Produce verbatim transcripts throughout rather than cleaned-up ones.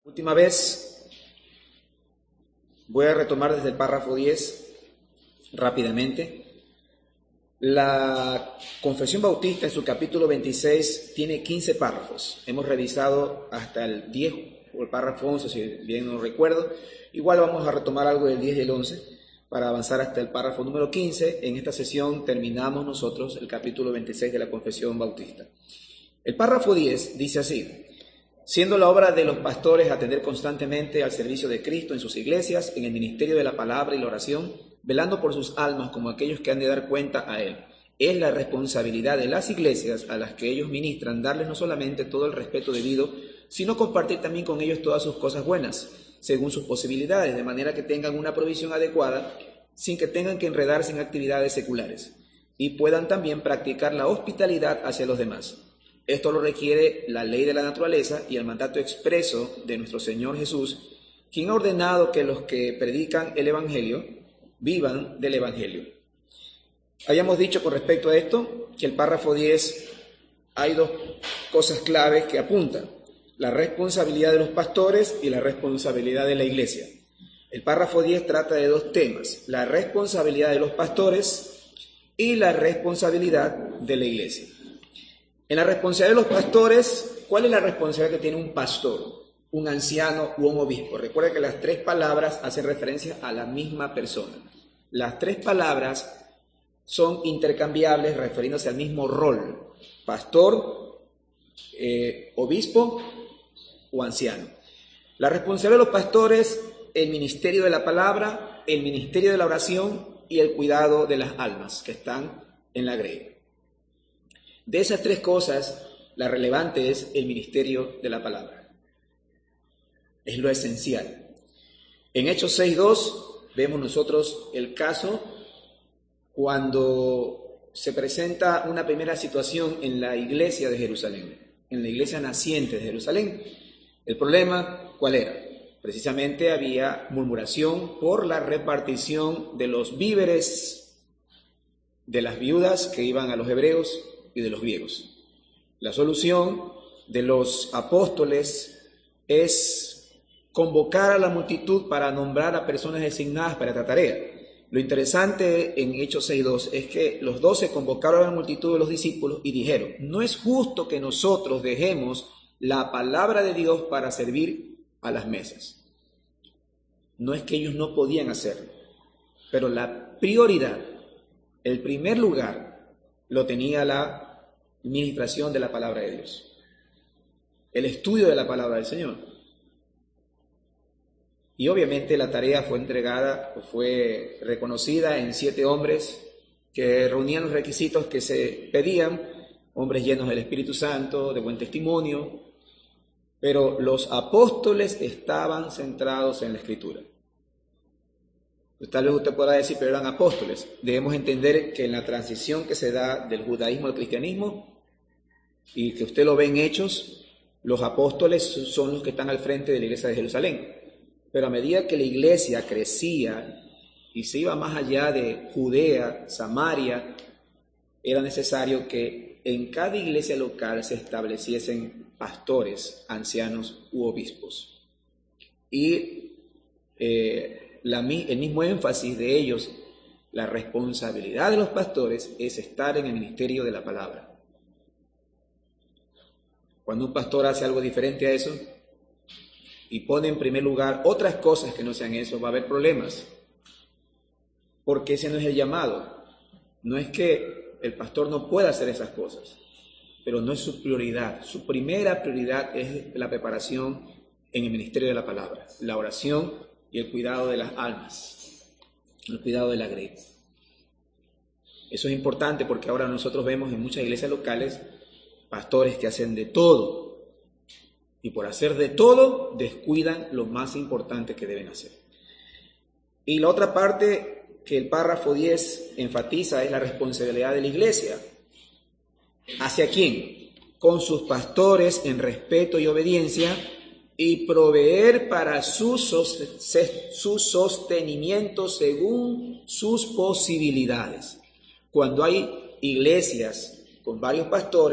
Última vez, voy a retomar desde el párrafo diez rápidamente. La Confesión Bautista en su capítulo veintiséis tiene quince párrafos. Hemos revisado hasta el diez o el párrafo once, si bien no recuerdo. Igual vamos a retomar algo del diez y el once para avanzar hasta el párrafo número quince. En esta sesión terminamos nosotros el capítulo veintiséis de la Confesión Bautista. El párrafo diez dice así: siendo la obra de los pastores atender constantemente al servicio de Cristo en sus iglesias, en el ministerio de la palabra y la oración, velando por sus almas como aquellos que han de dar cuenta a Él. Es la responsabilidad de las iglesias a las que ellos ministran darles no solamente todo el respeto debido, sino compartir también con ellos todas sus cosas buenas, según sus posibilidades, de manera que tengan una provisión adecuada, sin que tengan que enredarse en actividades seculares, y puedan también practicar la hospitalidad hacia los demás. Esto lo requiere la ley de la naturaleza y el mandato expreso de nuestro Señor Jesús, quien ha ordenado que los que predican el Evangelio vivan del Evangelio. Habíamos dicho con respecto a esto que el párrafo diez hay dos cosas claves que apuntan: la responsabilidad de los pastores y la responsabilidad de la iglesia. El párrafo diez trata de dos temas: la responsabilidad de los pastores y la responsabilidad de la iglesia. En la responsabilidad de los pastores, ¿cuál es la responsabilidad que tiene un pastor, un anciano u un obispo? Recuerda que las tres palabras hacen referencia a la misma persona. Las tres palabras son intercambiables refiriéndose al mismo rol: pastor, eh, obispo o anciano. La responsabilidad de los pastores: el ministerio de la palabra, el ministerio de la oración y el cuidado de las almas que están en la grey. De esas tres cosas, la relevante es el ministerio de la palabra. Es lo esencial. En Hechos seis dos vemos nosotros el caso cuando se presenta una primera situación en la iglesia de Jerusalén, en la iglesia naciente de Jerusalén. El problema, ¿cuál era? Precisamente había murmuración por la repartición de los víveres de las viudas que iban a los hebreos y de los griegos. La solución de los apóstoles es convocar a la multitud para nombrar a personas designadas para esta tarea. Lo interesante en Hechos seis dos es que los doce convocaron a la multitud de los discípulos y dijeron: no es justo que nosotros dejemos la palabra de Dios para servir a las mesas. No es que ellos no podían hacerlo, pero la prioridad, el primer lugar, lo tenía la ministración de la palabra de Dios, el estudio de la palabra del Señor. Y obviamente la tarea fue entregada, fue reconocida en siete hombres que reunían los requisitos que se pedían, hombres llenos del Espíritu Santo, de buen testimonio, pero los apóstoles estaban centrados en la Escritura. Tal vez usted podrá decir, pero eran apóstoles. Debemos entender que en la transición que se da del judaísmo al cristianismo, y que usted lo ve en Hechos, los apóstoles son los que están al frente de la iglesia de Jerusalén. Pero a medida que la iglesia crecía y se iba más allá de Judea, Samaria, era necesario que en cada iglesia local se estableciesen pastores, ancianos u obispos. Y eh, La, el mismo énfasis de ellos, la responsabilidad de los pastores es estar en el ministerio de la palabra. Cuando un pastor hace algo diferente a eso y pone en primer lugar otras cosas que no sean eso, va a haber problemas, porque ese no es el llamado. No es que el pastor no pueda hacer esas cosas, pero no es su prioridad. Su primera prioridad es la preparación en el ministerio de la palabra, la oración y el cuidado de las almas, el cuidado de la grey. Eso es importante porque ahora nosotros vemos en muchas iglesias locales pastores que hacen de todo, y por hacer de todo descuidan lo más importante que deben hacer. Y la otra parte que el párrafo diez enfatiza es la responsabilidad de la iglesia. ¿Hacia quién? Con sus pastores en respeto y obediencia, y proveer para su sostenimiento según sus posibilidades. Cuando hay iglesias con varios pastores,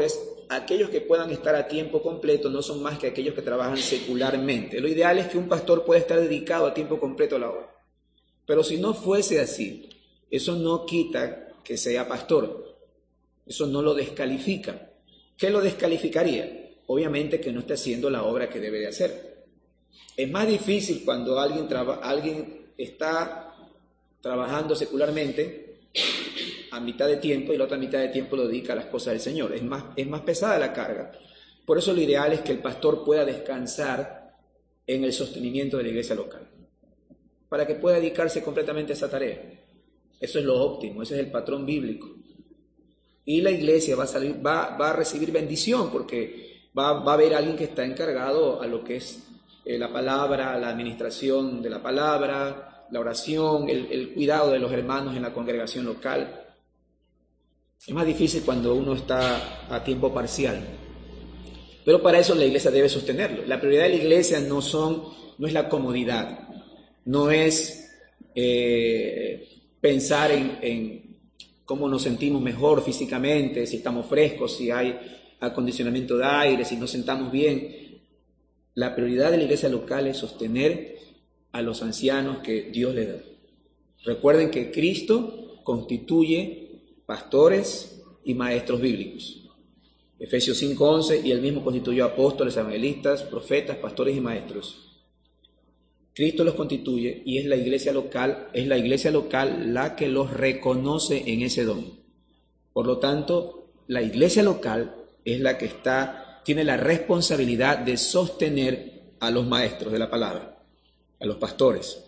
aquellos que puedan estar a tiempo completo no son más que aquellos que trabajan secularmente. Lo ideal es que un pastor pueda estar dedicado a tiempo completo a la obra. Pero si no fuese así, eso no quita que sea pastor. Eso no lo descalifica. ¿Qué lo descalificaría? Obviamente que no esté haciendo la obra que debe de hacer. Es más difícil cuando alguien, traba, alguien está trabajando secularmente a mitad de tiempo y la otra mitad de tiempo lo dedica a las cosas del Señor. Es más, es más pesada la carga. Por eso lo ideal es que el pastor pueda descansar en el sostenimiento de la iglesia local, para que pueda dedicarse completamente a esa tarea. Eso es lo óptimo, ese es el patrón bíblico. Y la iglesia va a, salir, va, va a recibir bendición, porque va, va a haber alguien que está encargado a lo que es eh, la palabra, la administración de la palabra, la oración, el, el cuidado de los hermanos en la congregación local. Es más difícil cuando uno está a tiempo parcial. Pero para eso la iglesia debe sostenerlo. La prioridad de la iglesia no, son, no es la comodidad, no es eh, pensar en, en cómo nos sentimos mejor físicamente, si estamos frescos, si hay acondicionamiento de aire, si nos sentamos bien. La prioridad de la iglesia local es sostener a los ancianos que Dios le da. Recuerden que Cristo constituye pastores y maestros bíblicos. Efesios cinco once, y él mismo constituyó apóstoles, evangelistas, profetas, pastores y maestros. Cristo los constituye y es la iglesia local, es la iglesia local la que los reconoce en ese don. Por lo tanto, la iglesia local es la que está, tiene la responsabilidad de sostener a los maestros de la palabra, a los pastores.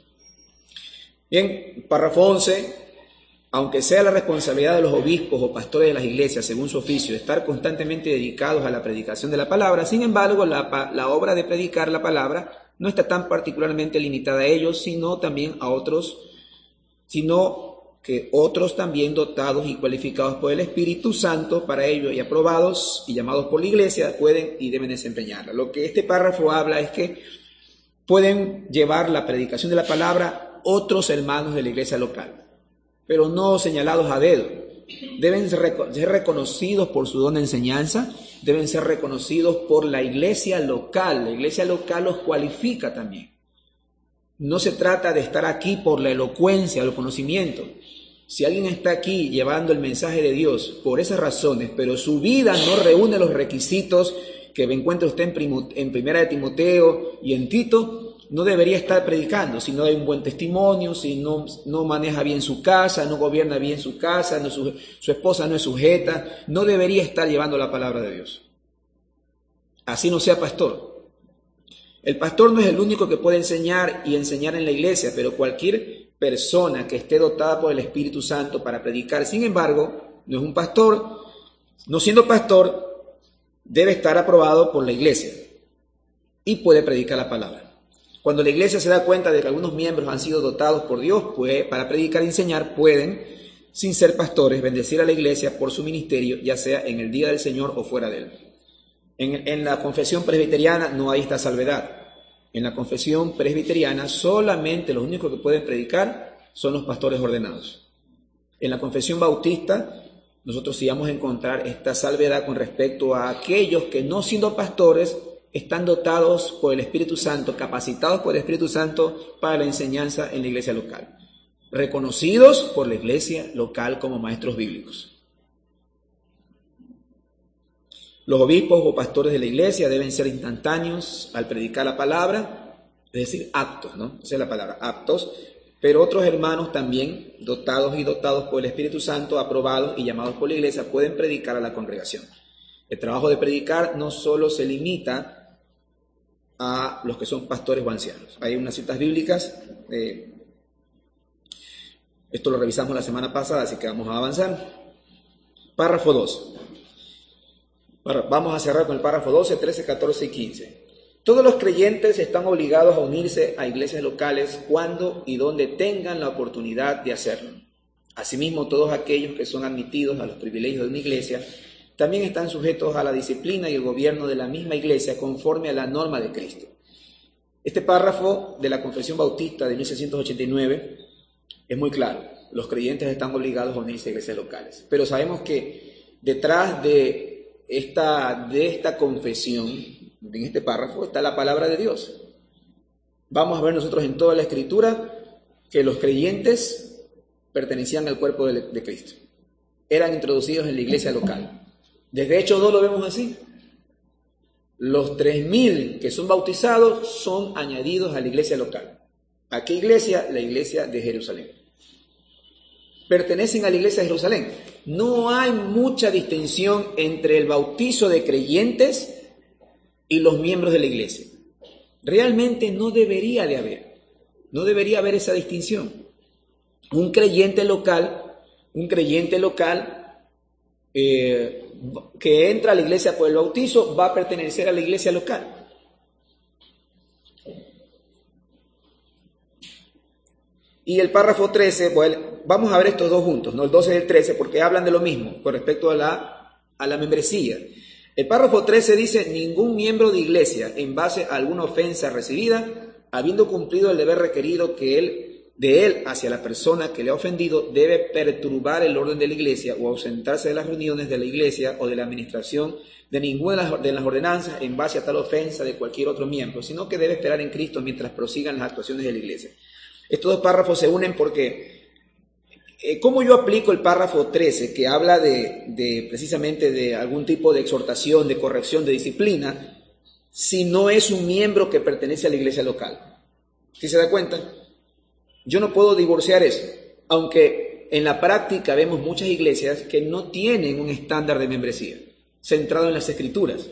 Bien, párrafo once. Aunque sea la responsabilidad de los obispos o pastores de las iglesias, según su oficio, estar constantemente dedicados a la predicación de la palabra, sin embargo, la, la obra de predicar la palabra no está tan particularmente limitada a ellos, sino también a otros, sino que otros también dotados y cualificados por el Espíritu Santo para ello y aprobados y llamados por la iglesia pueden y deben desempeñarla. Lo que este párrafo habla es que pueden llevar la predicación de la palabra otros hermanos de la iglesia local, pero no señalados a dedo. Deben ser reconocidos por su don de enseñanza, deben ser reconocidos por la iglesia local. La iglesia local los cualifica también. No se trata de estar aquí por la elocuencia o el conocimiento. Si alguien está aquí llevando el mensaje de Dios por esas razones, pero su vida no reúne los requisitos que encuentra usted en, primo, en Primera de Timoteo y en Tito, no debería estar predicando. Si no hay un buen testimonio, si no, no maneja bien su casa, no gobierna bien su casa, no, su, su esposa no es sujeta, no debería estar llevando la palabra de Dios. Así no sea pastor. El pastor no es el único que puede enseñar y enseñar en la iglesia, pero cualquier persona que esté dotada por el Espíritu Santo para predicar, sin embargo, no es un pastor, no siendo pastor, debe estar aprobado por la iglesia y puede predicar la palabra. Cuando la iglesia se da cuenta de que algunos miembros han sido dotados por Dios pues, para predicar y enseñar, pueden, sin ser pastores, bendecir a la iglesia por su ministerio, ya sea en el día del Señor o fuera de él. En, en la confesión presbiteriana no hay esta salvedad. En la confesión presbiteriana solamente los únicos que pueden predicar son los pastores ordenados. En la confesión bautista nosotros sí vamos a encontrar esta salvedad con respecto a aquellos que no siendo pastores están dotados por el Espíritu Santo, capacitados por el Espíritu Santo para la enseñanza en la iglesia local, reconocidos por la iglesia local como maestros bíblicos. Los obispos o pastores de la iglesia deben ser instantáneos al predicar la palabra, es decir, aptos, ¿no? Esa es la palabra, aptos, pero otros hermanos también, dotados y dotados por el Espíritu Santo, aprobados y llamados por la iglesia, pueden predicar a la congregación. El trabajo de predicar no solo se limita a los que son pastores o ancianos. Hay unas citas bíblicas, eh, esto lo revisamos la semana pasada, así que vamos a avanzar. Párrafo dos. Vamos a cerrar con el párrafo doce, trece, catorce y quince. Todos los creyentes están obligados a unirse a iglesias locales cuando y donde tengan la oportunidad de hacerlo. Asimismo, todos aquellos que son admitidos a los privilegios de una iglesia también están sujetos a la disciplina y el gobierno de la misma iglesia conforme a la norma de Cristo. Este párrafo de la Confesión Bautista de mil seiscientos ochenta y nueve es muy claro. Los creyentes están obligados a unirse a iglesias locales. Pero sabemos que detrás de esta, de esta confesión, en este párrafo, está la palabra de Dios. Vamos a ver nosotros en toda la Escritura que los creyentes pertenecían al cuerpo de, de Cristo. Eran introducidos en la iglesia local. Desde Hechos dos lo vemos así. Los tres mil que son bautizados son añadidos a la iglesia local. ¿A qué iglesia? La iglesia de Jerusalén. Pertenecen a la iglesia de Jerusalén. No hay mucha distinción entre el bautizo de creyentes y los miembros de la iglesia. Realmente no debería de haber. No debería haber esa distinción. Un creyente local, un creyente local eh, que entra a la iglesia por el bautizo va a pertenecer a la iglesia local. Y el párrafo trece, bueno, vamos a ver estos dos juntos, ¿no? El doce y el trece, porque hablan de lo mismo con respecto a la, a la membresía. El párrafo trece dice: ningún miembro de iglesia, en base a alguna ofensa recibida, habiendo cumplido el deber requerido que él, de él hacia la persona que le ha ofendido, debe perturbar el orden de la iglesia o ausentarse de las reuniones de la iglesia o de la administración de ninguna de las, de las ordenanzas en base a tal ofensa de cualquier otro miembro, sino que debe esperar en Cristo mientras prosigan las actuaciones de la iglesia. Estos dos párrafos se unen porque, eh, ¿cómo yo aplico el párrafo trece, que habla de, de precisamente de algún tipo de exhortación, de corrección, de disciplina, si no es un miembro que pertenece a la iglesia local? ¿Sí se da cuenta? Yo no puedo divorciar eso, aunque en la práctica vemos muchas iglesias que no tienen un estándar de membresía centrado en las Escrituras.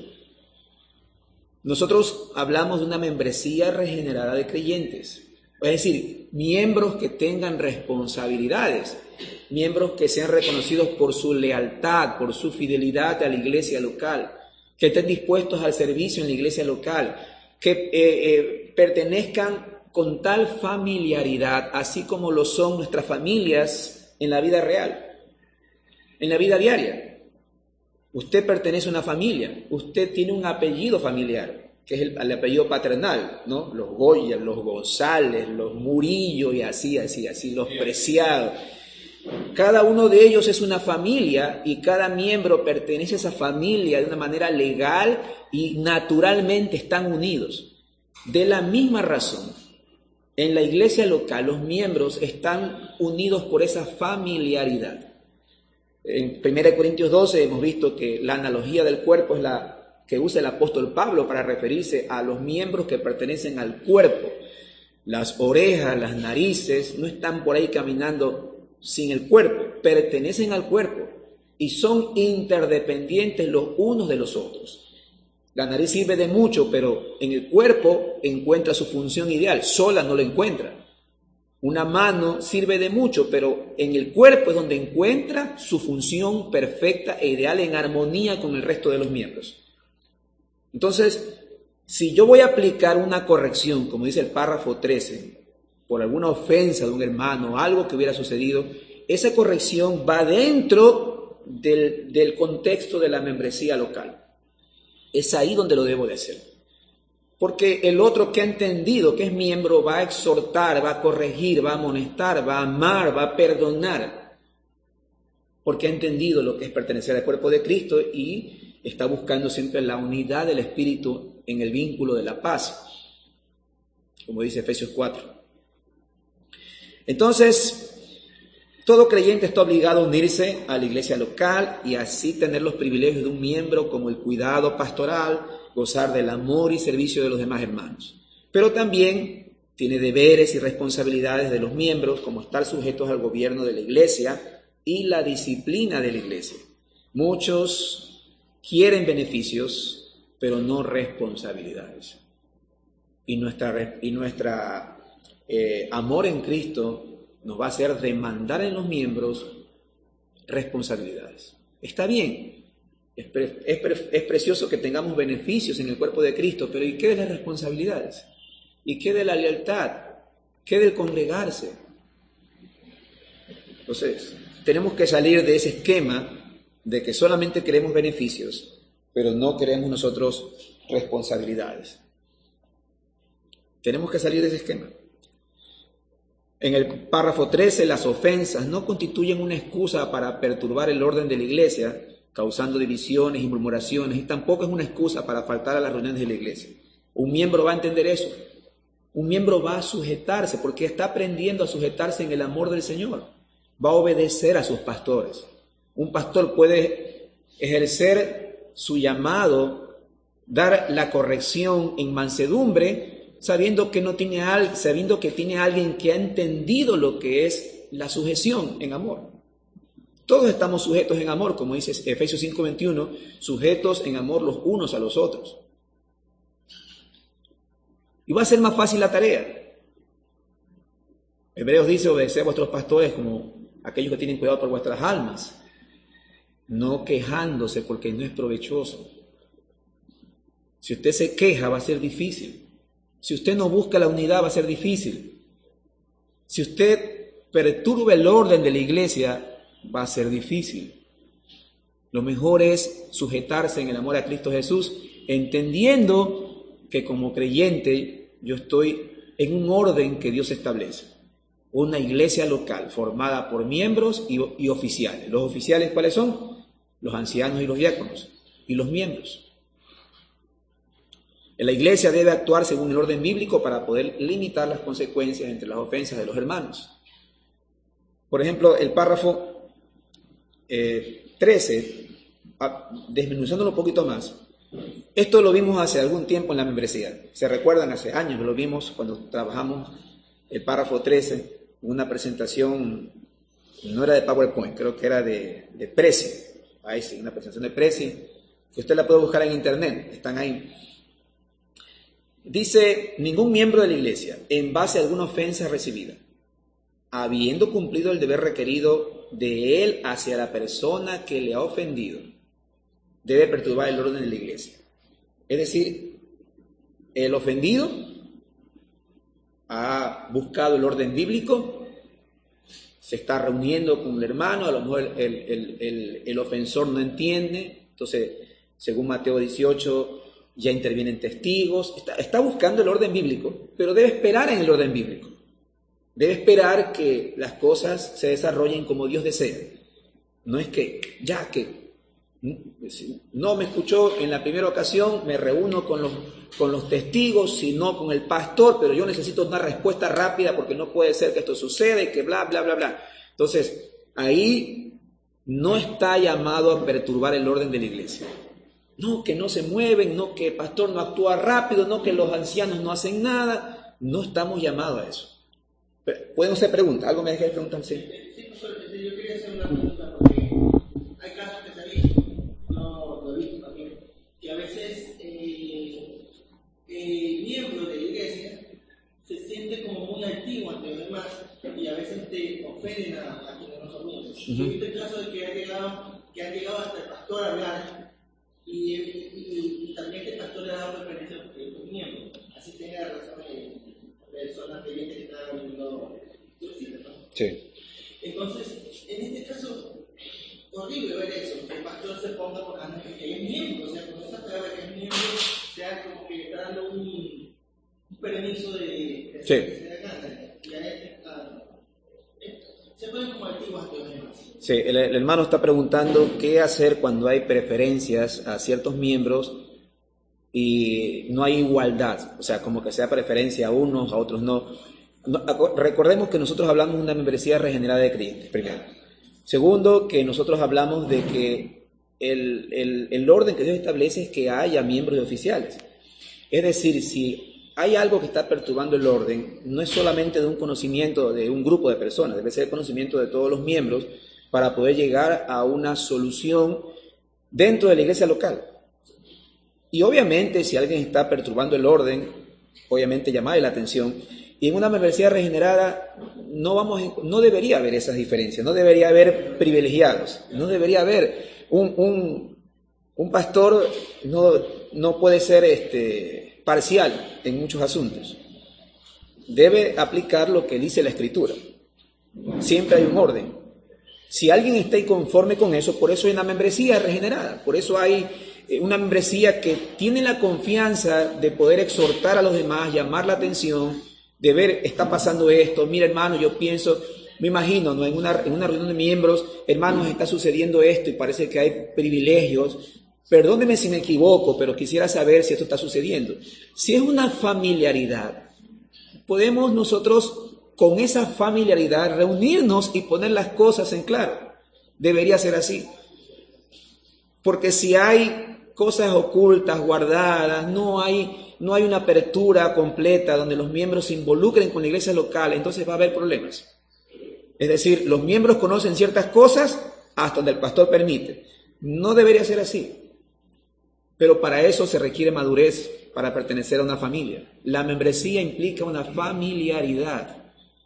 Nosotros hablamos de una membresía regenerada de creyentes. Es decir, miembros que tengan responsabilidades, miembros que sean reconocidos por su lealtad, por su fidelidad a la iglesia local, que estén dispuestos al servicio en la iglesia local, que eh, eh, pertenezcan con tal familiaridad, así como lo son nuestras familias en la vida real, en la vida diaria. Usted pertenece a una familia, usted tiene un apellido familiar, que es el, el apellido paternal, ¿no? Los Goya, los González, los Murillo y así, así, así, los Preciados. Cada uno de ellos es una familia y cada miembro pertenece a esa familia de una manera legal y naturalmente están unidos. De la misma razón, en la iglesia local los miembros están unidos por esa familiaridad. En primera Corintios doce hemos visto que la analogía del cuerpo es la que usa el apóstol Pablo para referirse a los miembros que pertenecen al cuerpo. Las orejas, las narices no están por ahí caminando sin el cuerpo, pertenecen al cuerpo y son interdependientes los unos de los otros. La nariz sirve de mucho, pero en el cuerpo encuentra su función ideal, sola no la encuentra. Una mano sirve de mucho, pero en el cuerpo es donde encuentra su función perfecta e ideal en armonía con el resto de los miembros. Entonces, si yo voy a aplicar una corrección, como dice el párrafo trece, por alguna ofensa de un hermano, algo que hubiera sucedido, esa corrección va dentro del, del contexto de la membresía local. Es ahí donde lo debo de hacer. Porque el otro que ha entendido que es miembro va a exhortar, va a corregir, va a amonestar, va a amar, va a perdonar. Porque ha entendido lo que es pertenecer al cuerpo de Cristo y está buscando siempre la unidad del Espíritu en el vínculo de la paz, como dice Efesios cuatro. Entonces, todo creyente está obligado a unirse a la iglesia local y así tener los privilegios de un miembro como el cuidado pastoral, gozar del amor y servicio de los demás hermanos. Pero también tiene deberes y responsabilidades de los miembros, como estar sujetos al gobierno de la iglesia y la disciplina de la iglesia. Muchos quieren beneficios, pero no responsabilidades. Y nuestra, y nuestra eh, amor en Cristo nos va a hacer demandar en los miembros responsabilidades. Está bien, es, pre, es, pre, es precioso que tengamos beneficios en el cuerpo de Cristo, pero ¿y qué de las responsabilidades? ¿Y qué de la lealtad? ¿Qué del congregarse? Entonces, tenemos que salir de ese esquema de que solamente queremos beneficios, pero no queremos nosotros responsabilidades. Tenemos que salir de ese esquema. En el párrafo trece, las ofensas no constituyen una excusa para perturbar el orden de la iglesia. causando divisiones y murmuraciones, y tampoco es una excusa para faltar a las reuniones de la iglesia. Un miembro va a entender eso. Un miembro va a sujetarse porque está aprendiendo a sujetarse en el amor del Señor. Va a obedecer a sus pastores. Un pastor puede ejercer su llamado, dar la corrección en mansedumbre, sabiendo que no tiene al, sabiendo que tiene alguien que ha entendido lo que es la sujeción en amor. Todos estamos sujetos en amor, como dice Efesios cinco veintiuno, sujetos en amor los unos a los otros. Y va a ser más fácil la tarea. Hebreos dice, obedeced a vuestros pastores como aquellos que tienen cuidado por vuestras almas, no quejándose porque no es provechoso. Si usted se queja va a ser difícil. Si usted no busca la unidad va a ser difícil. Si usted perturba el orden de la iglesia va a ser difícil. Lo mejor es sujetarse en el amor a Cristo Jesús, entendiendo que como creyente yo estoy en un orden que Dios establece. Una iglesia local formada por miembros y, y oficiales. ¿Los oficiales cuáles son? Los ancianos y los diáconos. Y los miembros. La iglesia debe actuar según el orden bíblico para poder limitar las consecuencias entre las ofensas de los hermanos. Por ejemplo, el párrafo eh, trece, desmenuzándolo un poquito más. Esto lo vimos hace algún tiempo en la membresía. ¿Se recuerdan? Hace años lo vimos cuando trabajamos el párrafo trece, una presentación, no era de PowerPoint, creo que era de, de Prezi. Ahí sí, una presentación de Prezi, que usted la puede buscar en internet, están ahí. Dice, ningún miembro de la iglesia, en base a alguna ofensa recibida, habiendo cumplido el deber requerido de él hacia la persona que le ha ofendido, debe perturbar el orden de la iglesia. Es decir, el ofendido ha buscado el orden bíblico, se está reuniendo con el hermano, a lo mejor el, el, el, el ofensor no entiende, entonces, según Mateo dieciocho, ya intervienen testigos, está, está buscando el orden bíblico, pero debe esperar en el orden bíblico. Debe esperar que las cosas se desarrollen como Dios desea. No es que, ya que no me escuchó en la primera ocasión, me reúno con los, con los testigos, sino con el pastor, pero yo necesito una respuesta rápida porque no puede ser que esto suceda y que bla, bla, bla, bla. Entonces, ahí no está llamado a perturbar el orden de la iglesia. No, que no se mueven, no que el pastor no actúa rápido, no que los ancianos no hacen nada. No estamos llamados a eso. ¿Pueden hacer preguntas? ¿Algo me deja de preguntar? Sí. Sí, profesor, yo quería hacer una pregunta porque hay casos que se ha visto, no lo he visto también, que a veces eh, el miembro de la iglesia se siente como muy activo ante los demás y a veces te ofenden a, a quienes no son miembros. Uh-huh. Yo he visto el caso de que ha llegado, que ha llegado hasta el pastor a hablar y, y, y, y también que el pastor le ha dado preferencia porque es un miembro, así tenga razón el personas creyentes que están viendo tu sitio, ¿no? Sí. Entonces, en este caso, horrible ver eso, que el pastor se ponga por la que es miembro, o sea, con esa palabra que es miembro, sea como que está dando un, un permiso de, de sí. que se haga, y a él, a, se ponen como activos ante los demás. Sí, el, el hermano está preguntando qué hacer cuando hay preferencias a ciertos miembros y no hay igualdad, o sea, como que sea preferencia a unos, a otros no. no recordemos que nosotros hablamos de una membresía regenerada de creyentes, primero. Segundo, que nosotros hablamos de que el, el, el orden que Dios establece es que haya miembros y oficiales. Es decir, si hay algo que está perturbando el orden, no es solamente de un conocimiento de un grupo de personas, debe ser el conocimiento de todos los miembros para poder llegar a una solución dentro de la iglesia local. Y obviamente si alguien está perturbando el orden, obviamente llamarle la atención. Y en una membresía regenerada no, vamos, no debería haber esas diferencias, no debería haber privilegiados, no debería haber un, un, un pastor, no, no puede ser este, parcial en muchos asuntos. Debe aplicar lo que dice la Escritura. Siempre hay un orden. Si alguien está inconforme con eso, por eso hay una membresía regenerada, por eso hay una membresía que tiene la confianza de poder exhortar a los demás, llamar la atención, de ver, está pasando esto, mira hermano, yo pienso, me imagino, ¿no? En una, en una reunión de miembros, hermanos, está sucediendo esto y parece que hay privilegios. Perdóneme si me equivoco, pero quisiera saber si esto está sucediendo. Si es una familiaridad, podemos nosotros con esa familiaridad reunirnos y poner las cosas en claro. Debería ser así. Porque si hay cosas ocultas, guardadas, no hay, no hay una apertura completa donde los miembros se involucren con la iglesia local, entonces va a haber problemas. Es decir, los miembros conocen ciertas cosas hasta donde el pastor permite. No debería ser así. Pero para eso se requiere madurez para pertenecer a una familia. La membresía implica una familiaridad.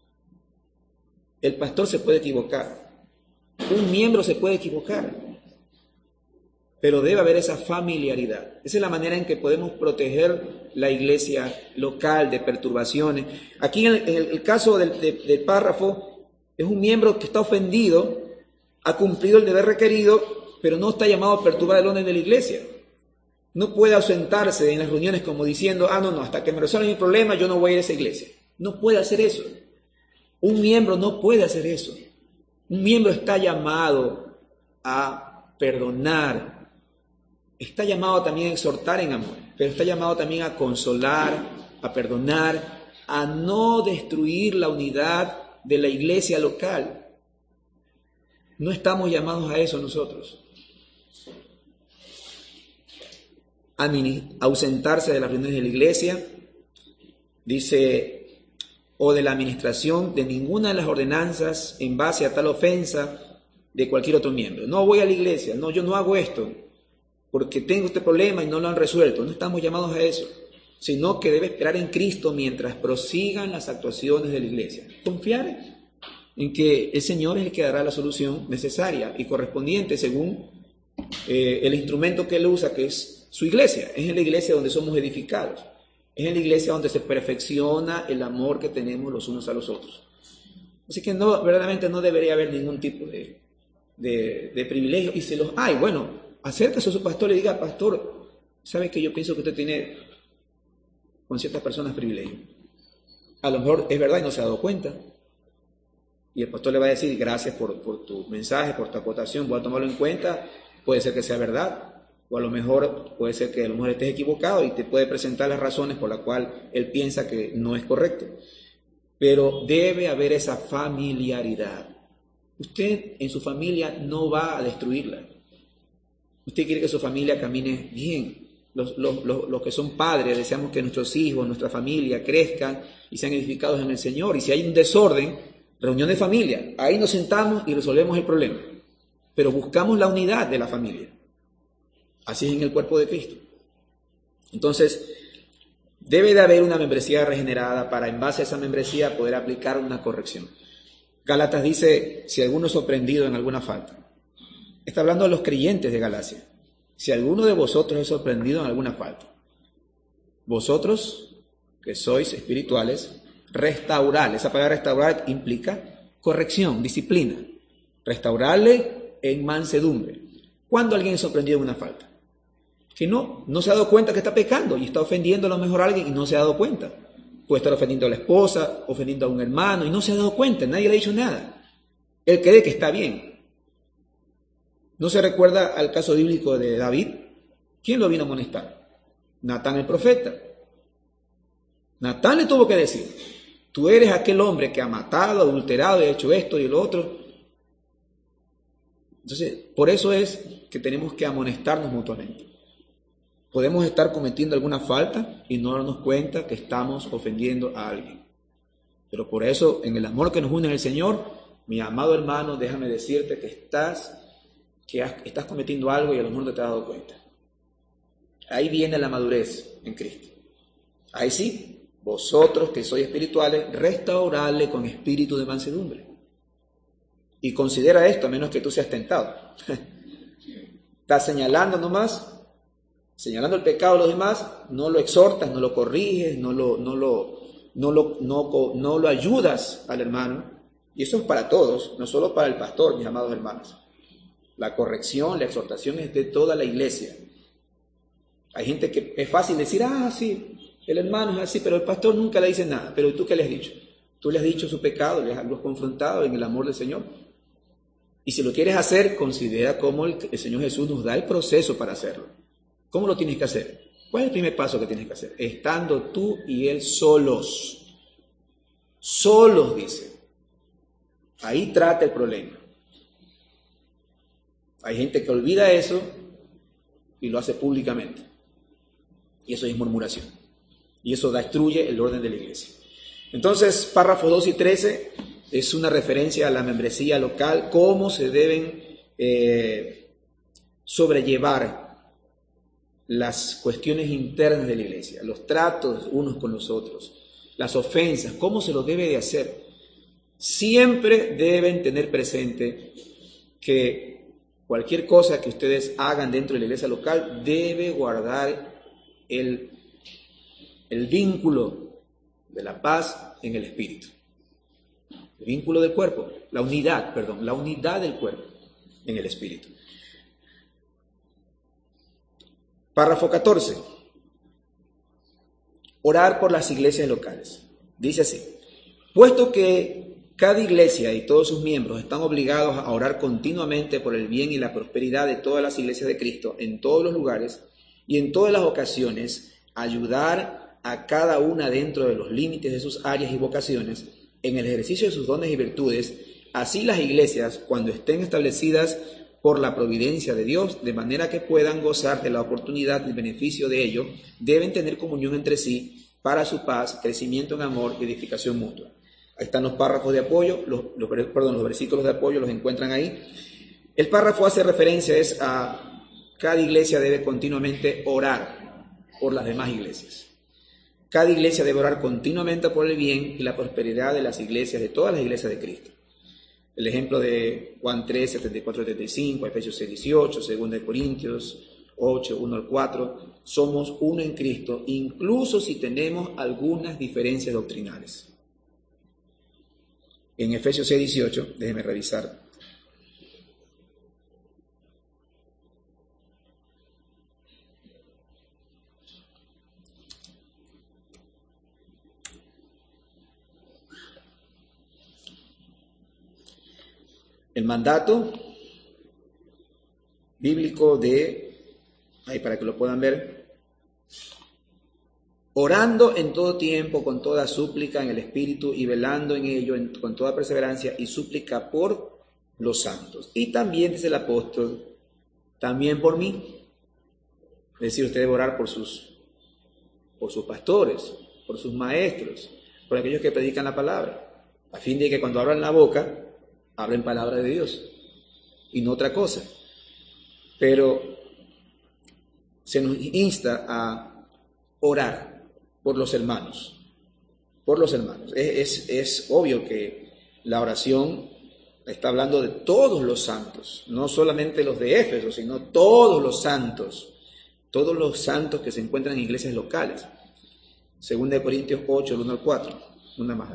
El pastor se puede equivocar. Un miembro se puede equivocar. Pero debe haber esa familiaridad. Esa es la manera en que podemos proteger la iglesia local de perturbaciones. Aquí en el, en el caso del, de, del párrafo, es un miembro que está ofendido, ha cumplido el deber requerido, pero no está llamado a perturbar el orden de la iglesia. No puede ausentarse en las reuniones como diciendo, ah, no, no, hasta que me resuelvan mi problema yo no voy a ir a esa iglesia. No puede hacer eso. Un miembro no puede hacer eso. Un miembro está llamado a perdonar. Está llamado también a exhortar en amor, pero está llamado también a consolar, a perdonar, a no destruir la unidad de la iglesia local. No estamos llamados a eso nosotros. A ausentarse de las reuniones de la iglesia, dice, o de la administración de ninguna de las ordenanzas en base a tal ofensa de cualquier otro miembro. No voy a la iglesia, no, yo no hago esto porque tengo este problema y no lo han resuelto. No estamos llamados a eso, sino que debe esperar en Cristo mientras prosigan las actuaciones de la iglesia. Confiar en que el Señor es el que dará la solución necesaria y correspondiente según eh, el instrumento que Él usa, que es su iglesia. Es en la iglesia donde somos edificados. Es en la iglesia donde se perfecciona el amor que tenemos los unos a los otros. Así que no, verdaderamente no debería haber ningún tipo de, de, de privilegio. Y si los hay, bueno, acérquese a su pastor y diga, pastor, ¿sabe que yo pienso que usted tiene con ciertas personas privilegio? A lo mejor es verdad y no se ha dado cuenta. Y el pastor le va a decir, gracias por, por tu mensaje, por tu aportación, voy a tomarlo en cuenta, puede ser que sea verdad. O a lo mejor puede ser que a lo mejor estés equivocado y te puede presentar las razones por las cuales él piensa que no es correcto. Pero debe haber esa familiaridad. Usted en su familia no va a destruirla. Usted quiere que su familia camine bien. Los, los, los, los que son padres deseamos que nuestros hijos, nuestra familia crezcan y sean edificados en el Señor. Y si hay un desorden, reunión de familia, ahí nos sentamos y resolvemos el problema. Pero buscamos la unidad de la familia. Así es en el cuerpo de Cristo. Entonces, debe de haber una membresía regenerada para, en base a esa membresía, poder aplicar una corrección. Gálatas dice, si alguno es sorprendido en alguna falta. Está hablando de los creyentes de Galacia. Si alguno de vosotros es sorprendido en alguna falta. Vosotros, que sois espirituales, restaurad. Esa palabra restaurar implica corrección, disciplina. Restaurarle en mansedumbre. ¿Cuándo alguien es sorprendido en una falta? Que no, no se ha dado cuenta que está pecando y está ofendiendo a lo mejor a alguien y no se ha dado cuenta. Puede estar ofendiendo a la esposa, ofendiendo a un hermano y no se ha dado cuenta, nadie le ha dicho nada. Él cree que está bien. ¿No se recuerda al caso bíblico de David? ¿Quién lo vino a amonestar? Natán el profeta. Natán le tuvo que decir, tú eres aquel hombre que ha matado, adulterado y ha hecho esto y lo otro. Entonces, por eso es que tenemos que amonestarnos mutuamente. Podemos estar cometiendo alguna falta y no darnos cuenta que estamos ofendiendo a alguien. Pero por eso, en el amor que nos une en el Señor, mi amado hermano, déjame decirte que estás, que has, estás cometiendo algo y a lo mejor no te has dado cuenta. Ahí viene la madurez en Cristo. Ahí sí, vosotros que sois espirituales, restaurarle con espíritu de mansedumbre. Y considera esto, a menos que tú seas tentado. Estás señalando nomás, señalando el pecado de los demás, no lo exhortas, no lo corriges, no lo, no lo, no lo, no, no lo ayudas al hermano. Y eso es para todos, no solo para el pastor, mis amados hermanos. La corrección, la exhortación es de toda la iglesia. Hay gente que es fácil decir, ah, sí, el hermano es así, pero el pastor nunca le dice nada. Pero ¿tú qué le has dicho? Tú le has dicho su pecado, le has, lo has confrontado en el amor del Señor. Y si lo quieres hacer, considera cómo el, el Señor Jesús nos da el proceso para hacerlo. ¿Cómo lo tienes que hacer? ¿Cuál es el primer paso que tienes que hacer? Estando tú y Él solos. Solos, dice. Ahí trata el problema. Hay gente que olvida eso y lo hace públicamente. Y eso es murmuración. Y eso destruye el orden de la iglesia. Entonces, párrafos dos y trece es una referencia a la membresía local, cómo se deben eh, sobrellevar las cuestiones internas de la iglesia, los tratos unos con los otros, las ofensas, cómo se lo debe de hacer. Siempre deben tener presente que cualquier cosa que ustedes hagan dentro de la iglesia local debe guardar el, el vínculo de la paz en el espíritu. El vínculo del cuerpo, la unidad, perdón, la unidad del cuerpo en el espíritu. Párrafo catorce. Orar por las iglesias locales. Dice así: puesto que cada iglesia y todos sus miembros están obligados a orar continuamente por el bien y la prosperidad de todas las iglesias de Cristo en todos los lugares y en todas las ocasiones, ayudar a cada una dentro de los límites de sus áreas y vocaciones en el ejercicio de sus dones y virtudes, así las iglesias, cuando estén establecidas por la providencia de Dios, de manera que puedan gozar de la oportunidad y beneficio de ello, deben tener comunión entre sí para su paz, crecimiento en amor y edificación mutua. Ahí están los párrafos de apoyo, los, los, perdón, los versículos de apoyo los encuentran ahí. El párrafo hace referencia es a cada iglesia debe continuamente orar por las demás iglesias. Cada iglesia debe orar continuamente por el bien y la prosperidad de las iglesias, de todas las iglesias de Cristo. El ejemplo de Juan tres, setenta y cuatro a setenta y cinco, Efesios seis, dieciocho, dos de Corintios ocho, uno al cuatro, somos uno en Cristo, incluso si tenemos algunas diferencias doctrinales. En Efesios seis, dieciocho, déjenme revisar. El mandato bíblico de, ahí para que lo puedan ver, orando en todo tiempo, con toda súplica en el Espíritu y velando en ello en, con toda perseverancia y súplica por los santos. Y también dice el apóstol, también por mí. Es decir, usted debe orar por sus, por sus pastores, por sus maestros, por aquellos que predican la palabra, a fin de que cuando abran la boca, hablen palabra de Dios y no otra cosa. Pero se nos insta a orar por los hermanos, por los hermanos. Es, es, es obvio que la oración está hablando de todos los santos, no solamente los de Éfeso, sino todos los santos, todos los santos que se encuentran en iglesias locales. Segunda de Corintios ocho, del uno al cuatro, una más.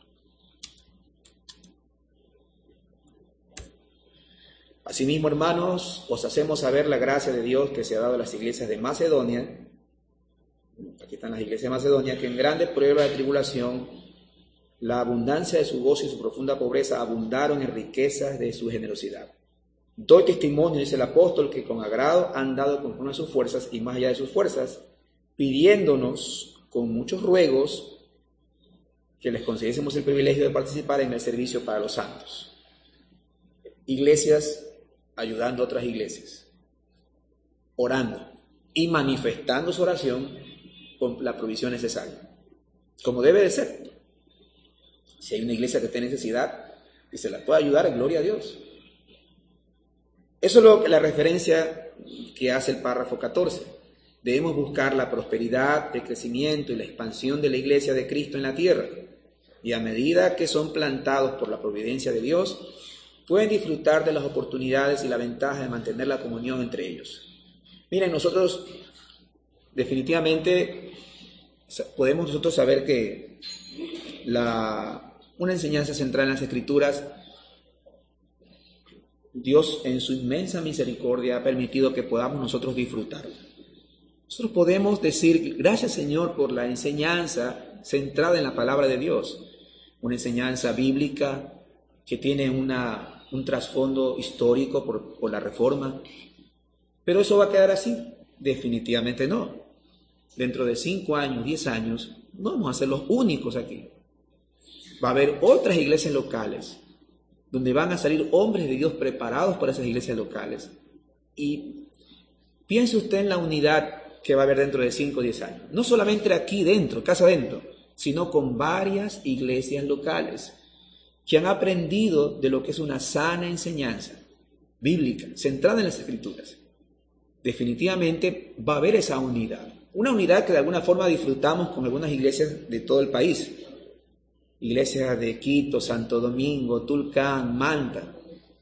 Asimismo, hermanos, os hacemos saber la gracia de Dios que se ha dado a las iglesias de Macedonia. Aquí están las iglesias de Macedonia, que en grandes pruebas de tribulación, la abundancia de su gozo y su profunda pobreza abundaron en riquezas de su generosidad. Doy testimonio, dice el apóstol, que con agrado han dado conforme a sus fuerzas y más allá de sus fuerzas, pidiéndonos con muchos ruegos que les concediésemos el privilegio de participar en el servicio para los santos. Iglesias ayudando a otras iglesias, orando y manifestando su oración con la provisión necesaria, como debe de ser. Si hay una iglesia que tiene necesidad y se la puede ayudar, gloria a Dios. Eso es lo que la referencia que hace el párrafo catorce. Debemos buscar la prosperidad, el crecimiento y la expansión de la iglesia de Cristo en la tierra, y a medida que son plantados por la providencia de Dios, pueden disfrutar de las oportunidades y la ventaja de mantener la comunión entre ellos. Miren, nosotros definitivamente podemos nosotros saber que la, una enseñanza central en las Escrituras, Dios en su inmensa misericordia ha permitido que podamos nosotros disfrutarla. Nosotros podemos decir, gracias Señor por la enseñanza centrada en la palabra de Dios. una enseñanza bíblica que tiene una, un trasfondo histórico por, por la Reforma. ¿Pero eso va a quedar así? Definitivamente no. Dentro de cinco años, diez años, no vamos a ser los únicos aquí. Va a haber otras iglesias locales donde van a salir hombres de Dios preparados para esas iglesias locales. Y piense usted en la unidad que va a haber dentro de cinco o diez años. No solamente aquí dentro, casa adentro, sino con varias iglesias locales que han aprendido de lo que es una sana enseñanza bíblica, centrada en las Escrituras. Definitivamente va a haber esa unidad. Una unidad que de alguna forma disfrutamos con algunas iglesias de todo el país. Iglesias de Quito, Santo Domingo, Tulcán, Manta.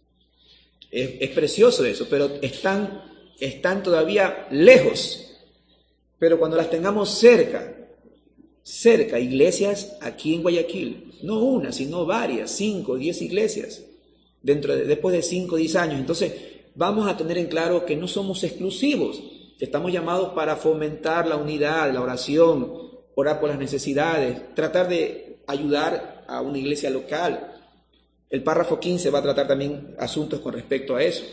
Es, es precioso eso, pero están, están todavía lejos. Pero cuando las tengamos cerca, cerca, iglesias aquí en Guayaquil, no una, sino varias, cinco, diez iglesias, dentro de, después de cinco, diez años. Entonces, vamos a tener en claro que no somos exclusivos, que estamos llamados para fomentar la unidad, la oración, orar por las necesidades, tratar de ayudar a una iglesia local. El párrafo quince va a tratar también asuntos con respecto a eso.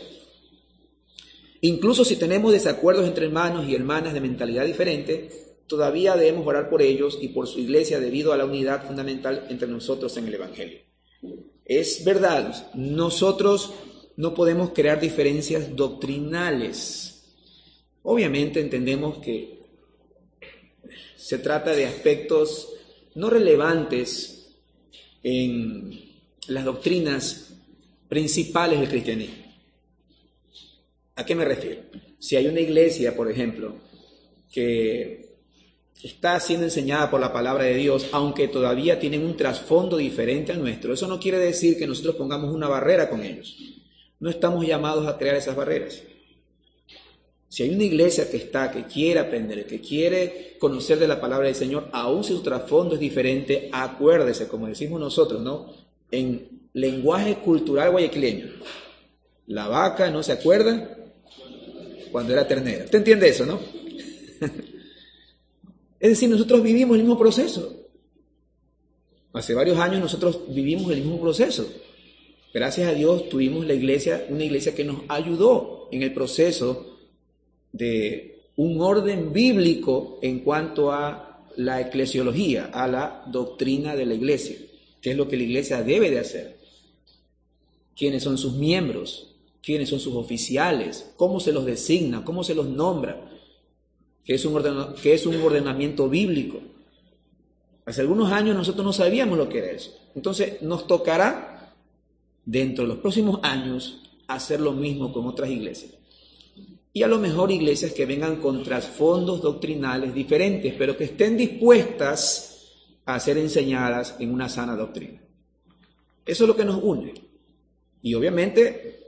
Incluso si tenemos desacuerdos entre hermanos y hermanas de mentalidad diferente, todavía debemos orar por ellos y por su iglesia debido a la unidad fundamental entre nosotros en el Evangelio. Es verdad, nosotros no podemos crear diferencias doctrinales. Obviamente entendemos que se trata de aspectos no relevantes en las doctrinas principales del cristianismo. ¿A qué me refiero? Si hay una iglesia, por ejemplo, que está siendo enseñada por la palabra de Dios, aunque todavía tienen un trasfondo diferente al nuestro, eso no quiere decir que nosotros pongamos una barrera con ellos. No estamos llamados a crear esas barreras. Si hay una iglesia que está, que quiere aprender, que quiere conocer de la palabra del Señor, aun si su trasfondo es diferente, acuérdese, como decimos nosotros, ¿no? En lenguaje cultural guayaquileño, la vaca no se acuerda cuando era ternera. ¿Usted entiende eso, no? Es decir, nosotros vivimos el mismo proceso. Hace varios años nosotros vivimos el mismo proceso. Gracias a Dios tuvimos la iglesia, una iglesia que nos ayudó en el proceso de un orden bíblico en cuanto a la eclesiología, a la doctrina de la iglesia, que es lo que la iglesia debe de hacer. ¿Quiénes son sus miembros? ¿Quiénes son sus oficiales? ¿Cómo se los designa? ¿Cómo se los nombra? Que es un ordena, que es un ordenamiento bíblico. Hace algunos años nosotros no sabíamos lo que era eso. Entonces nos tocará, dentro de los próximos años, hacer lo mismo con otras iglesias. Y a lo mejor iglesias que vengan con trasfondos doctrinales diferentes, pero que estén dispuestas a ser enseñadas en una sana doctrina. Eso es lo que nos une. Y obviamente,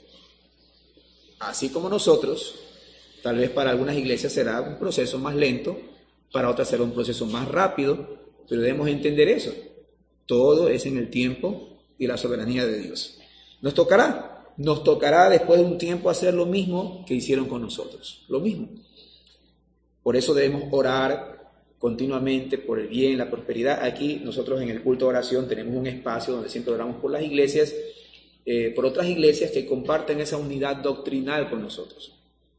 así como nosotros, tal vez para algunas iglesias será un proceso más lento, para otras será un proceso más rápido, pero debemos entender eso. Todo es en el tiempo y la soberanía de Dios. Nos tocará. Nos tocará después de un tiempo hacer lo mismo que hicieron con nosotros, lo mismo. Por eso debemos orar continuamente por el bien, la prosperidad. Aquí nosotros en el culto de oración tenemos un espacio donde siempre oramos por las iglesias, eh, por otras iglesias que comparten esa unidad doctrinal con nosotros.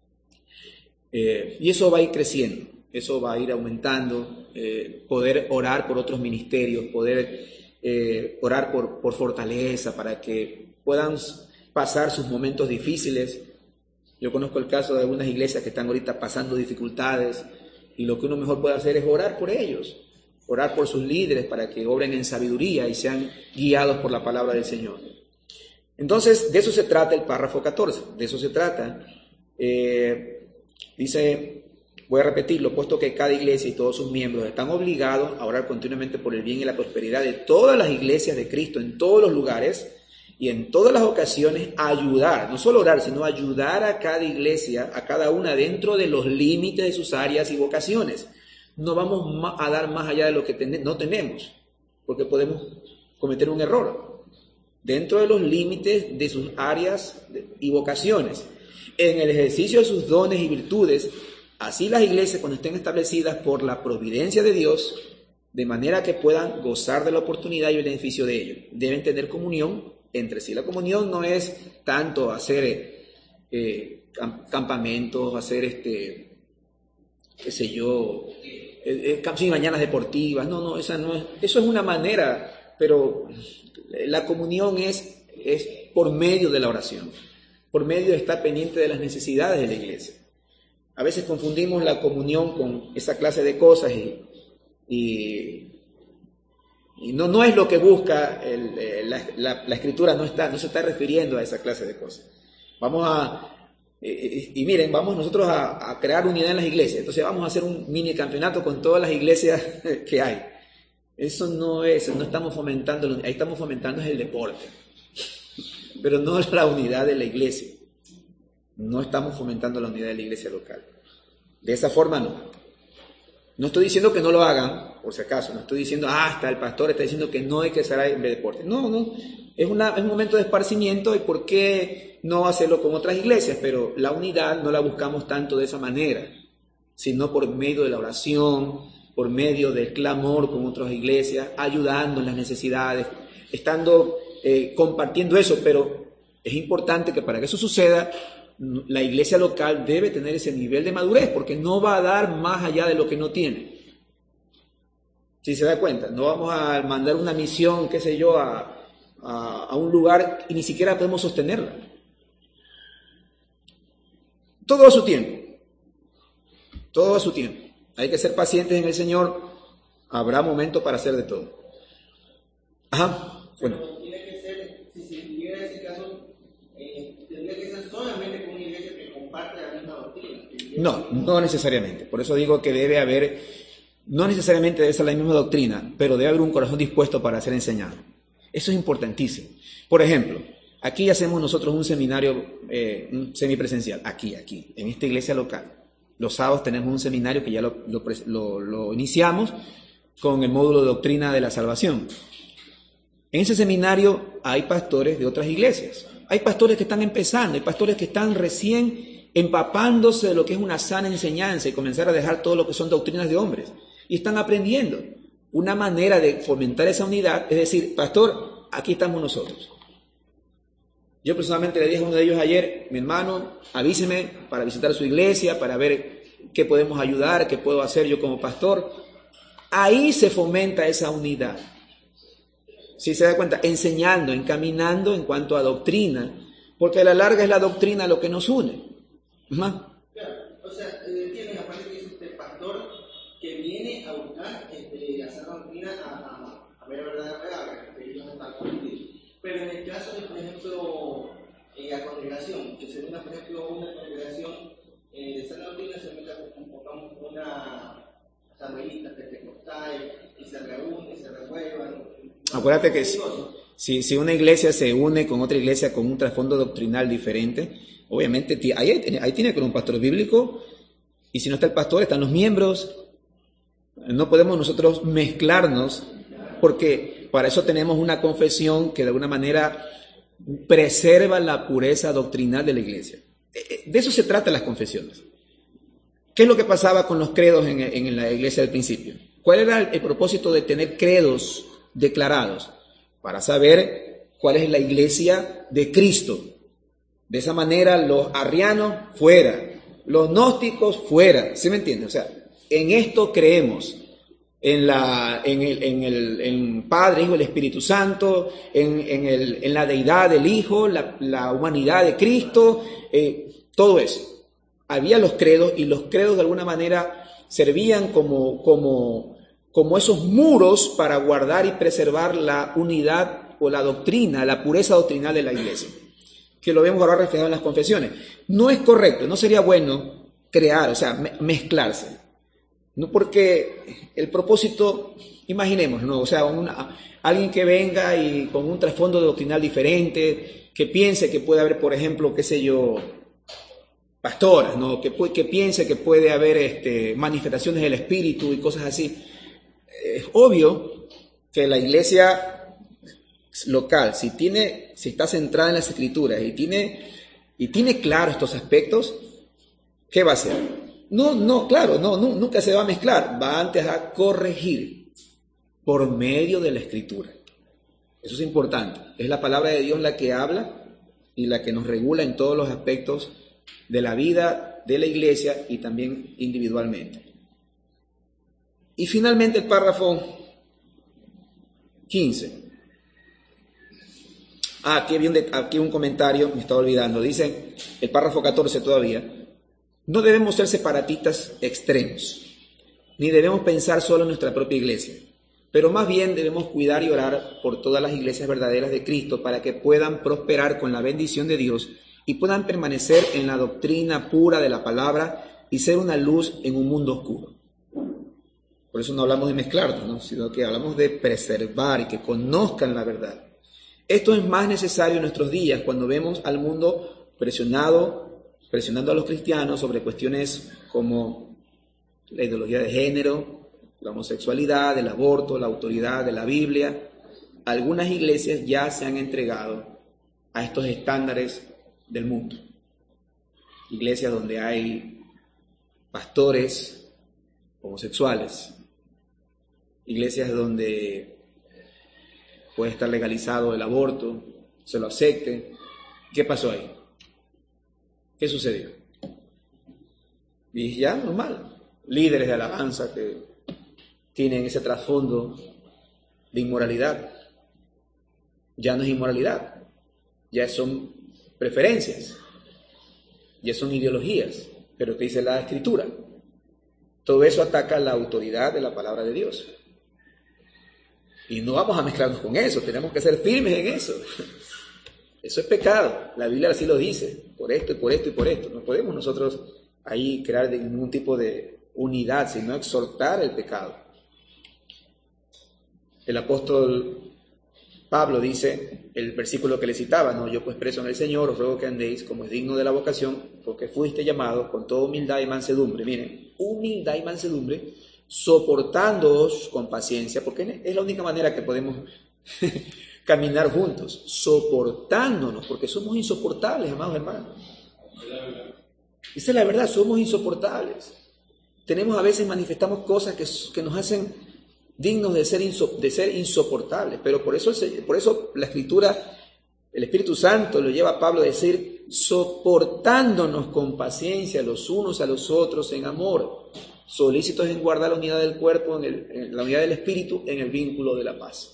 Eh, y eso va a ir creciendo, eso va a ir aumentando, eh, poder orar por otros ministerios, poder eh, orar por, por fortaleza para que puedan pasar sus momentos difíciles. Yo conozco el caso de algunas iglesias que están ahorita pasando dificultades y lo que uno mejor puede hacer es orar por ellos, orar por sus líderes para que obren en sabiduría y sean guiados por la palabra del Señor. Entonces, de eso se trata el párrafo catorce, de eso se trata. Eh, dice, voy a repetirlo, puesto que cada iglesia y todos sus miembros están obligados a orar continuamente por el bien y la prosperidad de todas las iglesias de Cristo en todos los lugares, y en todas las ocasiones ayudar, no solo orar, sino ayudar a cada iglesia, a cada una dentro de los límites de sus áreas y vocaciones. No vamos a dar más allá de lo que ten- no tenemos, porque podemos cometer un error. Dentro de los límites de sus áreas y vocaciones, en el ejercicio de sus dones y virtudes, así las iglesias cuando estén establecidas por la providencia de Dios, de manera que puedan gozar de la oportunidad y el beneficio de ello. Deben tener comunión entre sí. La comunión no es tanto hacer eh, campamentos, hacer, este, qué sé yo, eh, eh, mañanas deportivas. No, no, esa no es, eso es una manera, pero la comunión es, es por medio de la oración, por medio de estar pendiente de las necesidades de la iglesia. A veces confundimos la comunión con esa clase de cosas y, y, y no, no es lo que busca el, la, la, la Escritura, no, está, no se está refiriendo a esa clase de cosas. Vamos a, eh, y miren, vamos nosotros a, a crear unidad en las iglesias, entonces vamos a hacer un mini campeonato con todas las iglesias que hay. Eso no es, no estamos fomentando, ahí estamos fomentando es el deporte, pero no la unidad de la iglesia. No estamos fomentando la unidad de la iglesia local. De esa forma no. No estoy diciendo que no lo hagan, por si acaso. No estoy diciendo, ah, hasta el pastor está diciendo que no hay que hacer en deporte. No, no. Es, una, es un momento de esparcimiento y por qué no hacerlo con otras iglesias. Pero la unidad no la buscamos tanto de esa manera, sino por medio de la oración, por medio del clamor con otras iglesias, ayudando en las necesidades, estando eh, compartiendo eso. Pero es importante que para que eso suceda, la iglesia local debe tener ese nivel de madurez, porque no va a dar más allá de lo que no tiene. Si se da cuenta, no vamos a mandar una misión, qué sé yo, a, a, a un lugar y ni siquiera podemos sostenerla. Todo a su tiempo, todo a su tiempo. Hay que ser pacientes en el Señor, habrá momento para hacer de todo. Ajá, bueno. No, no necesariamente. Por eso digo que debe haber, no necesariamente debe ser la misma doctrina, pero debe haber un corazón dispuesto para ser enseñado. Eso es importantísimo. Por ejemplo, aquí hacemos nosotros un seminario eh, un semipresencial, aquí, aquí, en esta iglesia local. Los sábados tenemos un seminario que ya lo, lo, lo, lo iniciamos con el módulo de doctrina de la salvación. En ese seminario hay pastores de otras iglesias. Hay pastores que están empezando, hay pastores que están recién empapándose de lo que es una sana enseñanza y comenzar a dejar todo lo que son doctrinas de hombres. Y están aprendiendo. Una manera de fomentar esa unidad es decir, pastor, aquí estamos nosotros. Yo personalmente le dije a uno de ellos ayer, mi hermano, avíseme para visitar su iglesia, para ver qué podemos ayudar, qué puedo hacer yo como pastor. Ahí se fomenta esa unidad. Si se da cuenta, enseñando, encaminando en cuanto a doctrina, porque a la larga es la doctrina lo que nos une. ¿Más? Claro, o sea, eh, tiene la parte que dice usted, pastor, que viene a buscar este, hacer doctrina a, a, a ver la verdad real, que ellos están confundidos. Pero en el caso de, por ejemplo, eh, la congregación, que se una, por ejemplo, una congregación eh, de sana doctrina, se mete con una asambleísta pentecostal y se reúne, se revuelvan. Acuérdate que si, si, si una iglesia se une con otra iglesia con un trasfondo doctrinal diferente, obviamente ahí, ahí tiene que haber un pastor bíblico, y si no está el pastor, están los miembros. No podemos nosotros mezclarnos, porque para eso tenemos una confesión que de alguna manera preserva la pureza doctrinal de la iglesia. De eso se tratan las confesiones. ¿Qué es lo que pasaba con los credos en, en la iglesia del principio? ¿Cuál era el, el propósito de tener credos declarados? Para saber cuál es la iglesia de Cristo. De esa manera los arrianos fuera, los gnósticos fuera, ¿sí me entiende? O sea, en esto creemos, en la, en el, en el, en Padre, Hijo y el Espíritu Santo, en, en, el, en la deidad del Hijo, la, la humanidad de Cristo, eh, todo eso. Había los credos y los credos de alguna manera servían como, como, como esos muros para guardar y preservar la unidad o la doctrina, la pureza doctrinal de la iglesia, que lo vemos ahora reflejado en las confesiones. No es correcto, no sería bueno crear, o sea, me- mezclarse. No, porque el propósito, imaginemos, ¿no? O sea, una, alguien que venga y con un trasfondo doctrinal diferente, que piense que puede haber, por ejemplo, qué sé yo, pastoras, ¿no? Que, pu- que piense que puede haber este, manifestaciones del Espíritu y cosas así. Es obvio que la iglesia local, si tiene, si está centrada en las Escrituras y tiene, y tiene claro estos aspectos, ¿qué va a hacer? No, no, claro, no, nu- nunca se va a mezclar, va antes a corregir. por medio de la Escritura. Eso es importante. Es la palabra de Dios la que habla y la que nos regula en todos los aspectos de la vida de la iglesia y también individualmente. Y finalmente el párrafo quince. Ah, aquí hay un, aquí un comentario, me estaba olvidando. Dice el párrafo catorce todavía. No debemos ser separatistas extremos, ni debemos pensar solo en nuestra propia iglesia, pero más bien debemos cuidar y orar por todas las iglesias verdaderas de Cristo para que puedan prosperar con la bendición de Dios y puedan permanecer en la doctrina pura de la palabra y ser una luz en un mundo oscuro. Por eso no hablamos de mezclarnos, ¿no? Sino que hablamos de preservar y que conozcan la verdad. Esto es más necesario en nuestros días cuando vemos al mundo presionado, presionando a los cristianos sobre cuestiones como la ideología de género, la homosexualidad, el aborto, la autoridad de la Biblia. Algunas iglesias ya se han entregado a estos estándares del mundo. Iglesias donde hay pastores homosexuales, iglesias donde puede estar legalizado el aborto, se lo acepten. ¿Qué pasó ahí? ¿Qué sucedió? Y ya, normal. Líderes de alabanza que tienen ese trasfondo de inmoralidad. Ya no es inmoralidad, ya son preferencias, ya son ideologías. Pero ¿qué dice la Escritura? Todo eso ataca la autoridad de la palabra de Dios. Y no vamos a mezclarnos con eso, tenemos que ser firmes en eso. Eso es pecado, la Biblia así lo dice, por esto y por esto y por esto. No podemos nosotros ahí crear ningún tipo de unidad, sino exhortar el pecado. El apóstol Pablo dice, el versículo que le citaba, ¿no? Yo pues preso en el Señor, os ruego que andéis como es digno de la vocación, porque fuiste llamados con toda humildad y mansedumbre. Miren, humildad y mansedumbre, soportándoos con paciencia, porque es la única manera que podemos caminar juntos, soportándonos, porque somos insoportables, amados hermanos. Esa es la verdad, somos insoportables. Tenemos a veces, manifestamos cosas que, que nos hacen dignos de ser, inso, de ser insoportables, pero por eso, por eso la Escritura, el Espíritu Santo lo lleva a Pablo a decir, soportándonos con paciencia los unos a los otros en amor, solícitos en guardar la unidad del cuerpo, en, el, en la unidad del Espíritu, en el vínculo de la paz.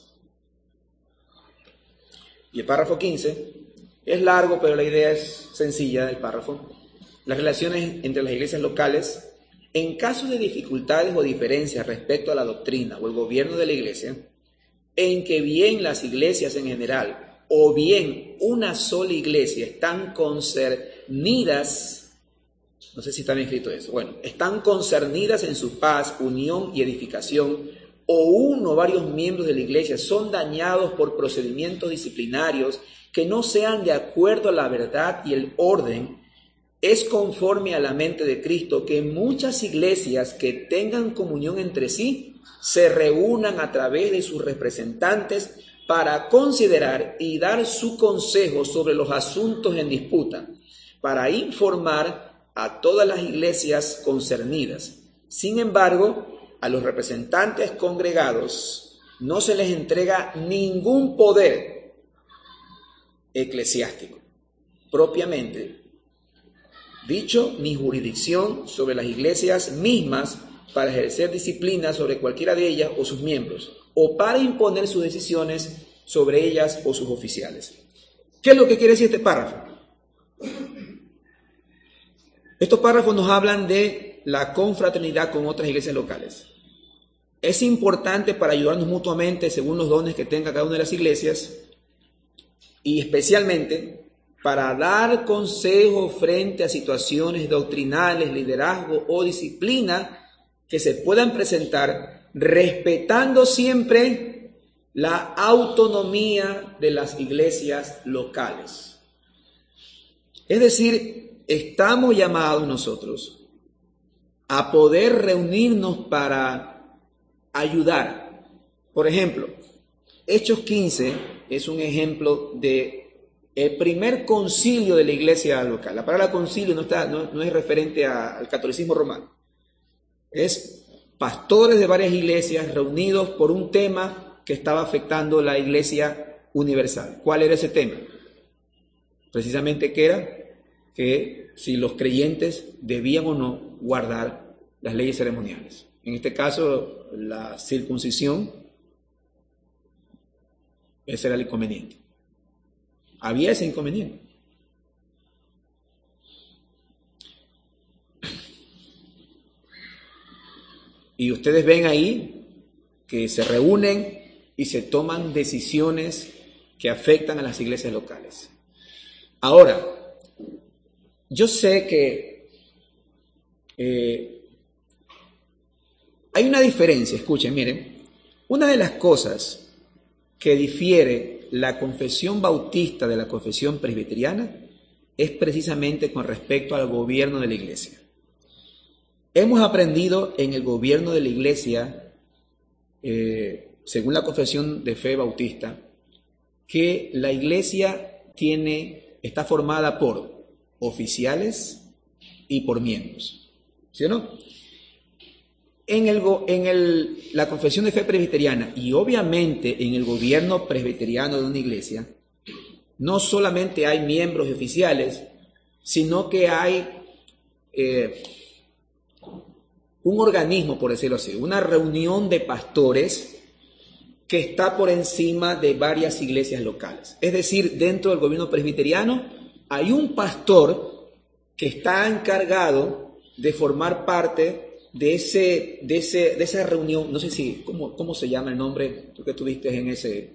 Y el párrafo quince es largo, pero la idea es sencilla del párrafo. Las relaciones entre las iglesias locales, en caso de dificultades o diferencias respecto a la doctrina o el gobierno de la iglesia, en que bien las iglesias en general o bien una sola iglesia están concernidas, no sé si está bien escrito eso, bueno, están concernidas en su paz, unión y edificación, o uno o varios miembros de la iglesia son dañados por procedimientos disciplinarios que no sean de acuerdo a la verdad y el orden, es conforme a la mente de Cristo que muchas iglesias que tengan comunión entre sí se reúnan a través de sus representantes para considerar y dar su consejo sobre los asuntos en disputa, para informar a todas las iglesias concernidas. Sin embargo, a los representantes congregados no se les entrega ningún poder eclesiástico propiamente dicho, ni jurisdicción sobre las iglesias mismas para ejercer disciplina sobre cualquiera de ellas o sus miembros, o para imponer sus decisiones sobre ellas o sus oficiales. ¿Qué es lo que quiere decir este párrafo? Estos párrafos nos hablan de la confraternidad con otras iglesias locales. Es importante para ayudarnos mutuamente según los dones que tenga cada una de las iglesias y especialmente para dar consejo frente a situaciones doctrinales, liderazgo o disciplina que se puedan presentar, respetando siempre la autonomía de las iglesias locales. Es decir, estamos llamados nosotros a poder reunirnos para ayudar. Por ejemplo, Hechos quince es un ejemplo de el primer concilio de la iglesia local. La palabra concilio no, está, no, no es referente a, al catolicismo romano. Es pastores de varias iglesias reunidos por un tema que estaba afectando la iglesia universal. ¿Cuál era ese tema? Precisamente que era que si los creyentes debían o no guardar las leyes ceremoniales. En este caso, la circuncisión, ese era el inconveniente. Había ese inconveniente. Y ustedes ven ahí que se reúnen y se toman decisiones que afectan a las iglesias locales. Ahora, yo sé que eh, hay una diferencia, escuchen, miren, una de las cosas que difiere la confesión bautista de la confesión presbiteriana es precisamente con respecto al gobierno de la iglesia. Hemos aprendido en el gobierno de la iglesia, eh, según la confesión de fe bautista, que la iglesia tiene, está formada por oficiales y por miembros, ¿sí o no? En, el, en el, la confesión de fe presbiteriana y obviamente en el gobierno presbiteriano de una iglesia, no solamente hay miembros y oficiales, sino que hay eh, un organismo, por decirlo así, una reunión de pastores que está por encima de varias iglesias locales. Es decir, dentro del gobierno presbiteriano hay un pastor que está encargado de formar parte de, ese, de, ese, de esa reunión. No sé si, ¿cómo, cómo se llama el nombre tú que tuviste en ese?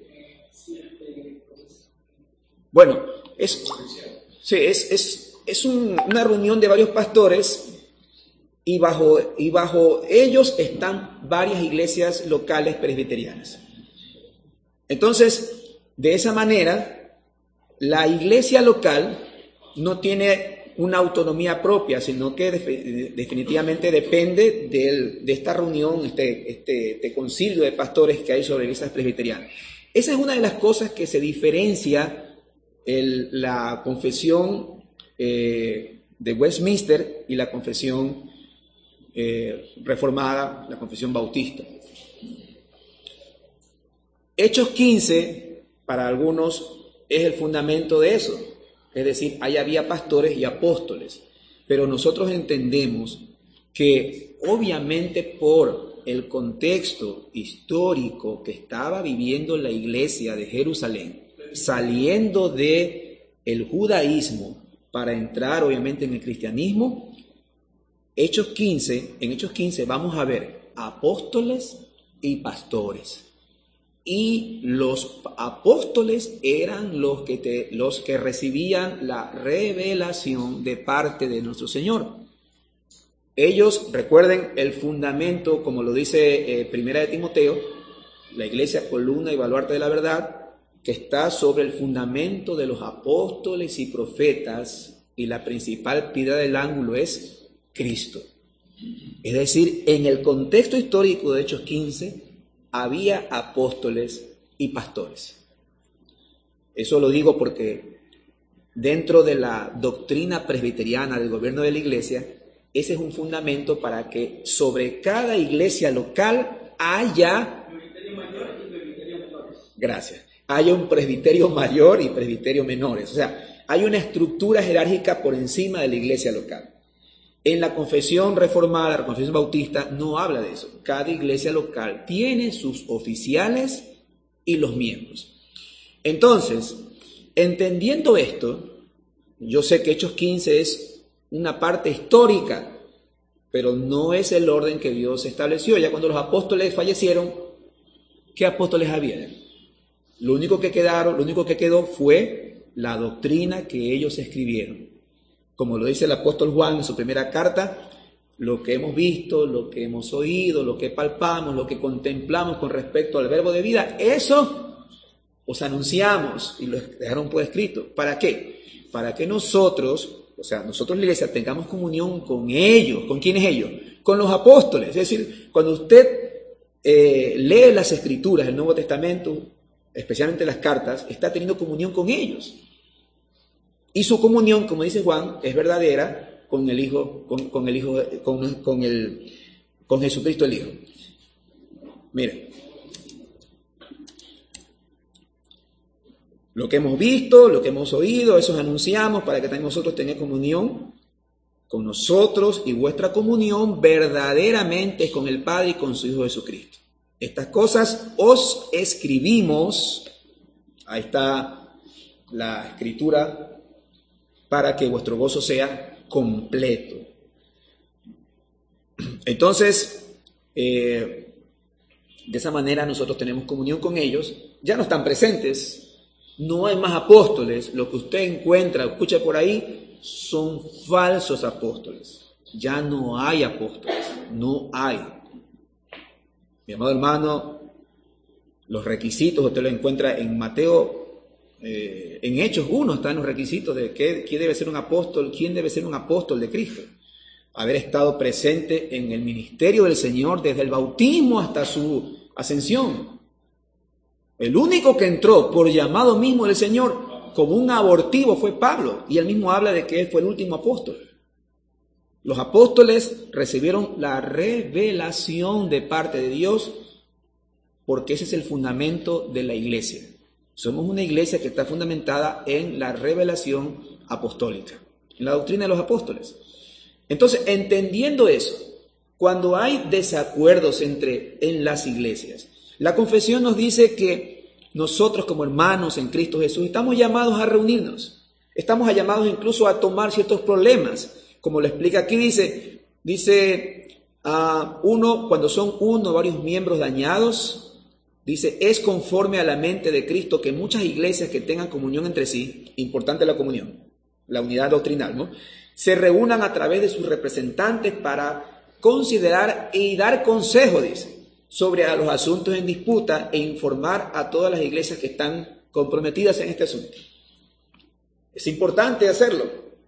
Bueno, es, sí, es, es, es un, una reunión de varios pastores y bajo, y bajo ellos están varias iglesias locales presbiterianas. Entonces, de esa manera, la iglesia local no tiene una autonomía propia, sino que de, definitivamente depende de, de esta reunión, este, este, este concilio de pastores que hay sobre iglesias presbiterianas. Esa es una de las cosas que se diferencia el, la confesión eh, de Westminster y la confesión eh, reformada, la confesión bautista. Hechos quince, para algunos, es el fundamento de eso. Es decir, ahí había pastores y apóstoles. Pero nosotros entendemos que obviamente por el contexto histórico que estaba viviendo la iglesia de Jerusalén, saliendo de el judaísmo para entrar obviamente en el cristianismo, Hechos quince, en Hechos quince vamos a ver apóstoles y pastores. Y los apóstoles eran los que, te, los que recibían la revelación de parte de nuestro Señor. Ellos, recuerden el fundamento, como lo dice eh, Primera de Timoteo, la iglesia columna y baluarte de la verdad, que está sobre el fundamento de los apóstoles y profetas, y la principal piedra del ángulo es Cristo. Es decir, en el contexto histórico de Hechos quince, había apóstoles y pastores. Eso lo digo porque dentro de la doctrina presbiteriana del gobierno de la iglesia, ese es un fundamento para que sobre cada iglesia local haya, gracias, haya un presbiterio mayor y presbiterio menores. O sea, hay una estructura jerárquica por encima de la iglesia local. En la confesión reformada, la confesión bautista, no habla de eso. Cada iglesia local tiene sus oficiales y los miembros. Entonces, entendiendo esto, yo sé que Hechos quince es una parte histórica, pero no es el orden que Dios estableció. Ya cuando los apóstoles fallecieron, ¿qué apóstoles había? Lo único que quedaron, lo único que quedó fue la doctrina que ellos escribieron. Como lo dice el apóstol Juan en su primera carta, lo que hemos visto, lo que hemos oído, lo que palpamos, lo que contemplamos con respecto al verbo de vida, eso os anunciamos y lo dejaron por escrito. ¿Para qué? Para que nosotros, o sea, nosotros la iglesia tengamos comunión con ellos. ¿Con quiénes ellos? Con los apóstoles. Es decir, cuando usted eh, lee las escrituras del Nuevo Testamento, especialmente las cartas, está teniendo comunión con ellos. Y su comunión, como dice Juan, es verdadera con el Hijo, con, con el Hijo, con, con el, con Jesucristo el Hijo. Miren, lo que hemos visto, lo que hemos oído, eso anunciamos para que también nosotros tengamos comunión con nosotros, y vuestra comunión verdaderamente es con el Padre y con su Hijo Jesucristo. Estas cosas os escribimos, ahí está la escritura, para que vuestro gozo sea completo. Entonces, eh, de esa manera nosotros tenemos comunión con ellos. Ya no están presentes, no hay más apóstoles. Lo que usted encuentra, escucha por ahí, son falsos apóstoles. Ya no hay apóstoles, no hay. Mi amado hermano, los requisitos usted los encuentra en Mateo, eh, en Hechos uno están los requisitos de qué, quién debe ser un apóstol, quién debe ser un apóstol de Cristo. Haber estado presente en el ministerio del Señor desde el bautismo hasta su ascensión. El único que entró por llamado mismo del Señor como un abortivo fue Pablo, y él mismo habla de que él fue el último apóstol. Los apóstoles recibieron la revelación de parte de Dios, porque ese es el fundamento de la iglesia. Somos una iglesia que está fundamentada en la revelación apostólica, en la doctrina de los apóstoles. Entonces, entendiendo eso, cuando hay desacuerdos entre en las iglesias, la confesión nos dice que nosotros como hermanos en Cristo Jesús estamos llamados a reunirnos, estamos llamados incluso a tomar ciertos problemas, como lo explica aquí, dice, dice uh, uno, cuando son uno o varios miembros dañados, dice, es conforme a la mente de Cristo que muchas iglesias que tengan comunión entre sí, importante la comunión, la unidad doctrinal, ¿no?, se reúnan a través de sus representantes para considerar y dar consejo, dice, sobre a los asuntos en disputa, e informar a todas las iglesias que están comprometidas en este asunto. Es importante hacerlo.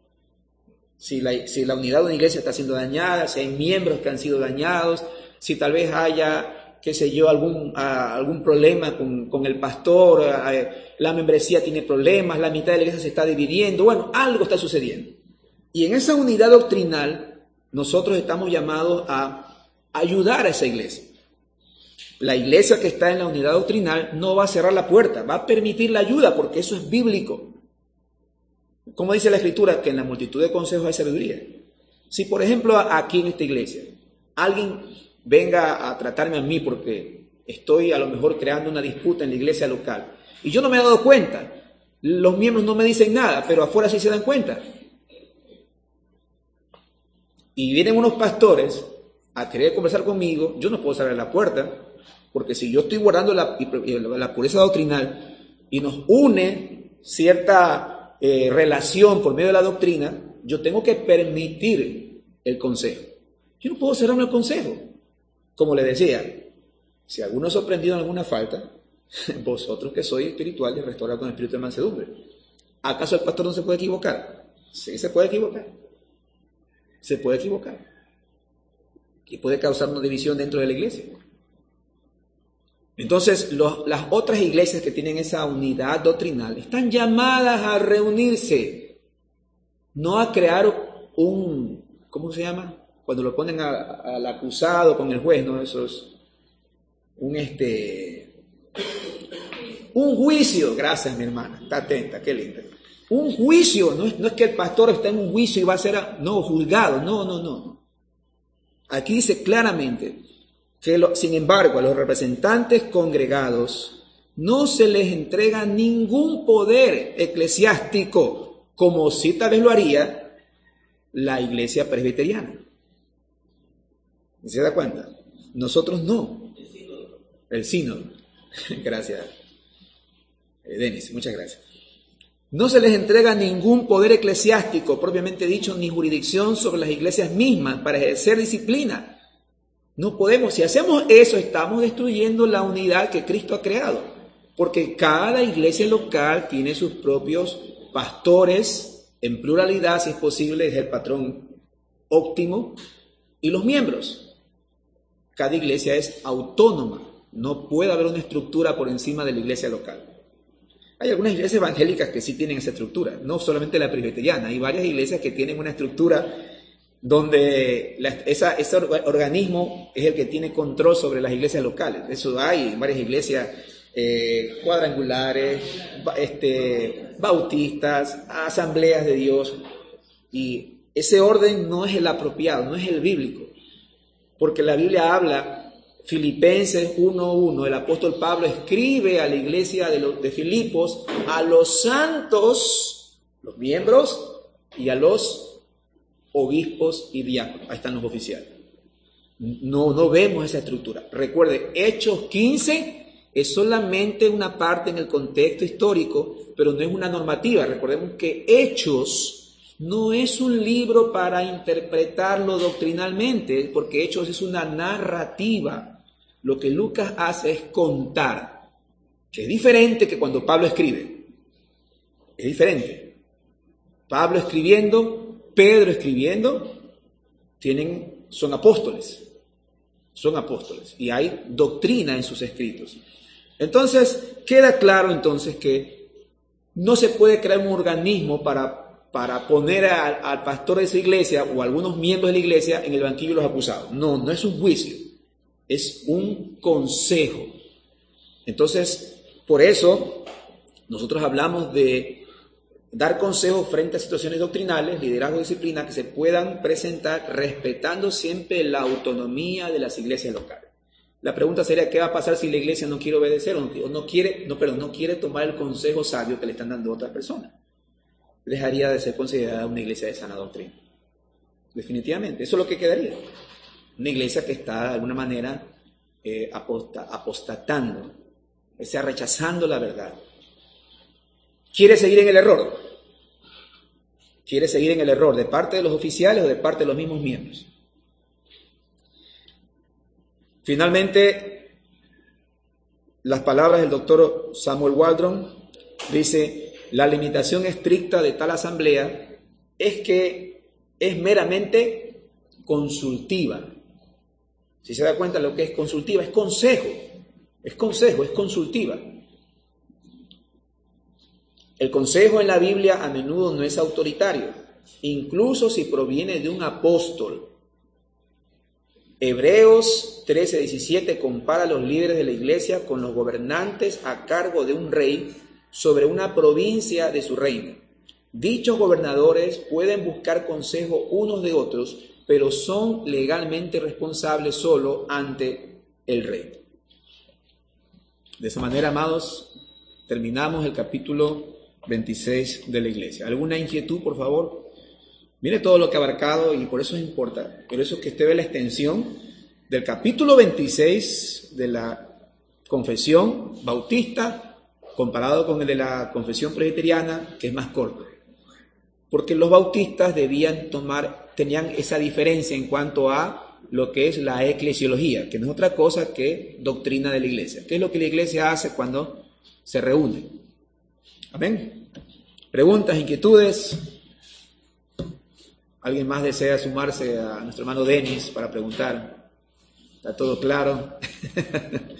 Si la, si la unidad de una iglesia está siendo dañada, si hay miembros que han sido dañados, si tal vez haya, qué sé yo, algún, a, algún problema con, con el pastor, a, la membresía tiene problemas, la mitad de la iglesia se está dividiendo, bueno, algo está sucediendo. Y en esa unidad doctrinal, nosotros estamos llamados a ayudar a esa iglesia. La iglesia que está en la unidad doctrinal no va a cerrar la puerta, va a permitir la ayuda, porque eso es bíblico. Como dice la Escritura, que en la multitud de consejos hay sabiduría. Si, por ejemplo, aquí en esta iglesia, alguien venga a tratarme a mí porque estoy a lo mejor creando una disputa en la iglesia local, y yo no me he dado cuenta, los miembros no me dicen nada, pero afuera sí se dan cuenta. Y vienen unos pastores a querer conversar conmigo, yo no puedo cerrar la puerta, porque si yo estoy guardando la, la pureza doctrinal y nos une cierta eh, relación por medio de la doctrina, yo tengo que permitir el consejo. Yo no puedo cerrarme el consejo. Como le decía, si alguno ha sorprendido en alguna falta, vosotros que sois espirituales, restaurad con espíritu de mansedumbre. ¿Acaso el pastor no se puede equivocar? Sí, se puede equivocar. Se puede equivocar. Y puede causar una división dentro de la iglesia. Entonces, los, las otras iglesias que tienen esa unidad doctrinal están llamadas a reunirse, no a crear un, ¿cómo se llama? Cuando lo ponen a, al acusado con el juez, ¿no? Eso es un, este, un juicio. Gracias, mi hermana. Está atenta, qué linda. Un juicio, no es, no es que el pastor está en un juicio y va a ser, a, no, juzgado, no, no, no. Aquí dice claramente que, lo, sin embargo, a los representantes congregados no se les entrega ningún poder eclesiástico, como si tal vez lo haría la iglesia presbiteriana. ¿Se da cuenta? Nosotros no. El sínodo. Gracias, Denis, muchas gracias. No se les entrega ningún poder eclesiástico, propiamente dicho, ni jurisdicción sobre las iglesias mismas para ejercer disciplina. No podemos, si hacemos eso, estamos destruyendo la unidad que Cristo ha creado, porque cada iglesia local tiene sus propios pastores, en pluralidad, si es posible, es el patrón óptimo, y los miembros. Cada iglesia es autónoma, no puede haber una estructura por encima de la iglesia local. Hay algunas iglesias evangélicas que sí tienen esa estructura, no solamente la presbiteriana, hay varias iglesias que tienen una estructura donde la, esa, ese organismo es el que tiene control sobre las iglesias locales. Eso hay varias iglesias eh, cuadrangulares, este, bautistas, asambleas de Dios, y ese orden no es el apropiado, no es el bíblico, porque la Biblia habla, Filipenses uno uno, el apóstol Pablo escribe a la iglesia de, los, de Filipos, a los santos, los miembros, y a los obispos y diáconos. Ahí están los oficiales. No, no vemos esa estructura. Recuerde, Hechos quince es solamente una parte en el contexto histórico, pero no es una normativa. Recordemos que Hechos no es un libro para interpretarlo doctrinalmente, porque Hechos es una narrativa. Lo que Lucas hace es contar, que es diferente que cuando Pablo escribe. Es diferente. Pablo escribiendo, Pedro escribiendo, tienen, son apóstoles, son apóstoles, y hay doctrina en sus escritos. Entonces, queda claro entonces que no se puede crear un organismo para, para poner a, al pastor de esa iglesia o a algunos miembros de la iglesia en el banquillo de los acusados. No, no es un juicio, es un consejo. Entonces, por eso, nosotros hablamos de dar consejos frente a situaciones doctrinales, liderazgo y disciplina que se puedan presentar respetando siempre la autonomía de las iglesias locales. La pregunta sería, ¿qué va a pasar si la iglesia no quiere obedecer o no, no quiere, no, perdón, no quiere tomar el consejo sabio que le están dando otras personas? Dejaría de ser considerada una iglesia de sana doctrina. Definitivamente, eso es lo que quedaría. Una iglesia que está de alguna manera eh, aposta, apostatando, o sea, rechazando la verdad. ¿Quiere seguir en el error? ¿Quiere seguir en el error de parte de los oficiales o de parte de los mismos miembros? Finalmente, las palabras del doctor Samuel Waldron dice, la limitación estricta de tal asamblea es que es meramente consultiva. Si se da cuenta lo que es consultiva, es consejo, es consejo, es consultiva. El consejo en la Biblia a menudo no es autoritario, incluso si proviene de un apóstol. Hebreos trece diecisiete compara a los líderes de la iglesia con los gobernantes a cargo de un rey sobre una provincia de su reino. Dichos gobernadores pueden buscar consejo unos de otros, pero son legalmente responsables solo ante el rey. De esa manera, amados, terminamos el capítulo veintiséis de la iglesia. ¿Alguna inquietud, por favor? Mire todo lo que ha abarcado y por eso es importante. Por eso es que usted ve la extensión del capítulo veintiséis de la confesión bautista comparado con el de la confesión presbiteriana, que es más corto. Porque los bautistas debían tomar, tenían esa diferencia en cuanto a lo que es la eclesiología, que no es otra cosa que doctrina de la iglesia. ¿Qué es lo que la iglesia hace cuando se reúne? Amén. Preguntas, inquietudes. ¿Alguien más desea sumarse a nuestro hermano Denis para preguntar? ¿Está todo claro?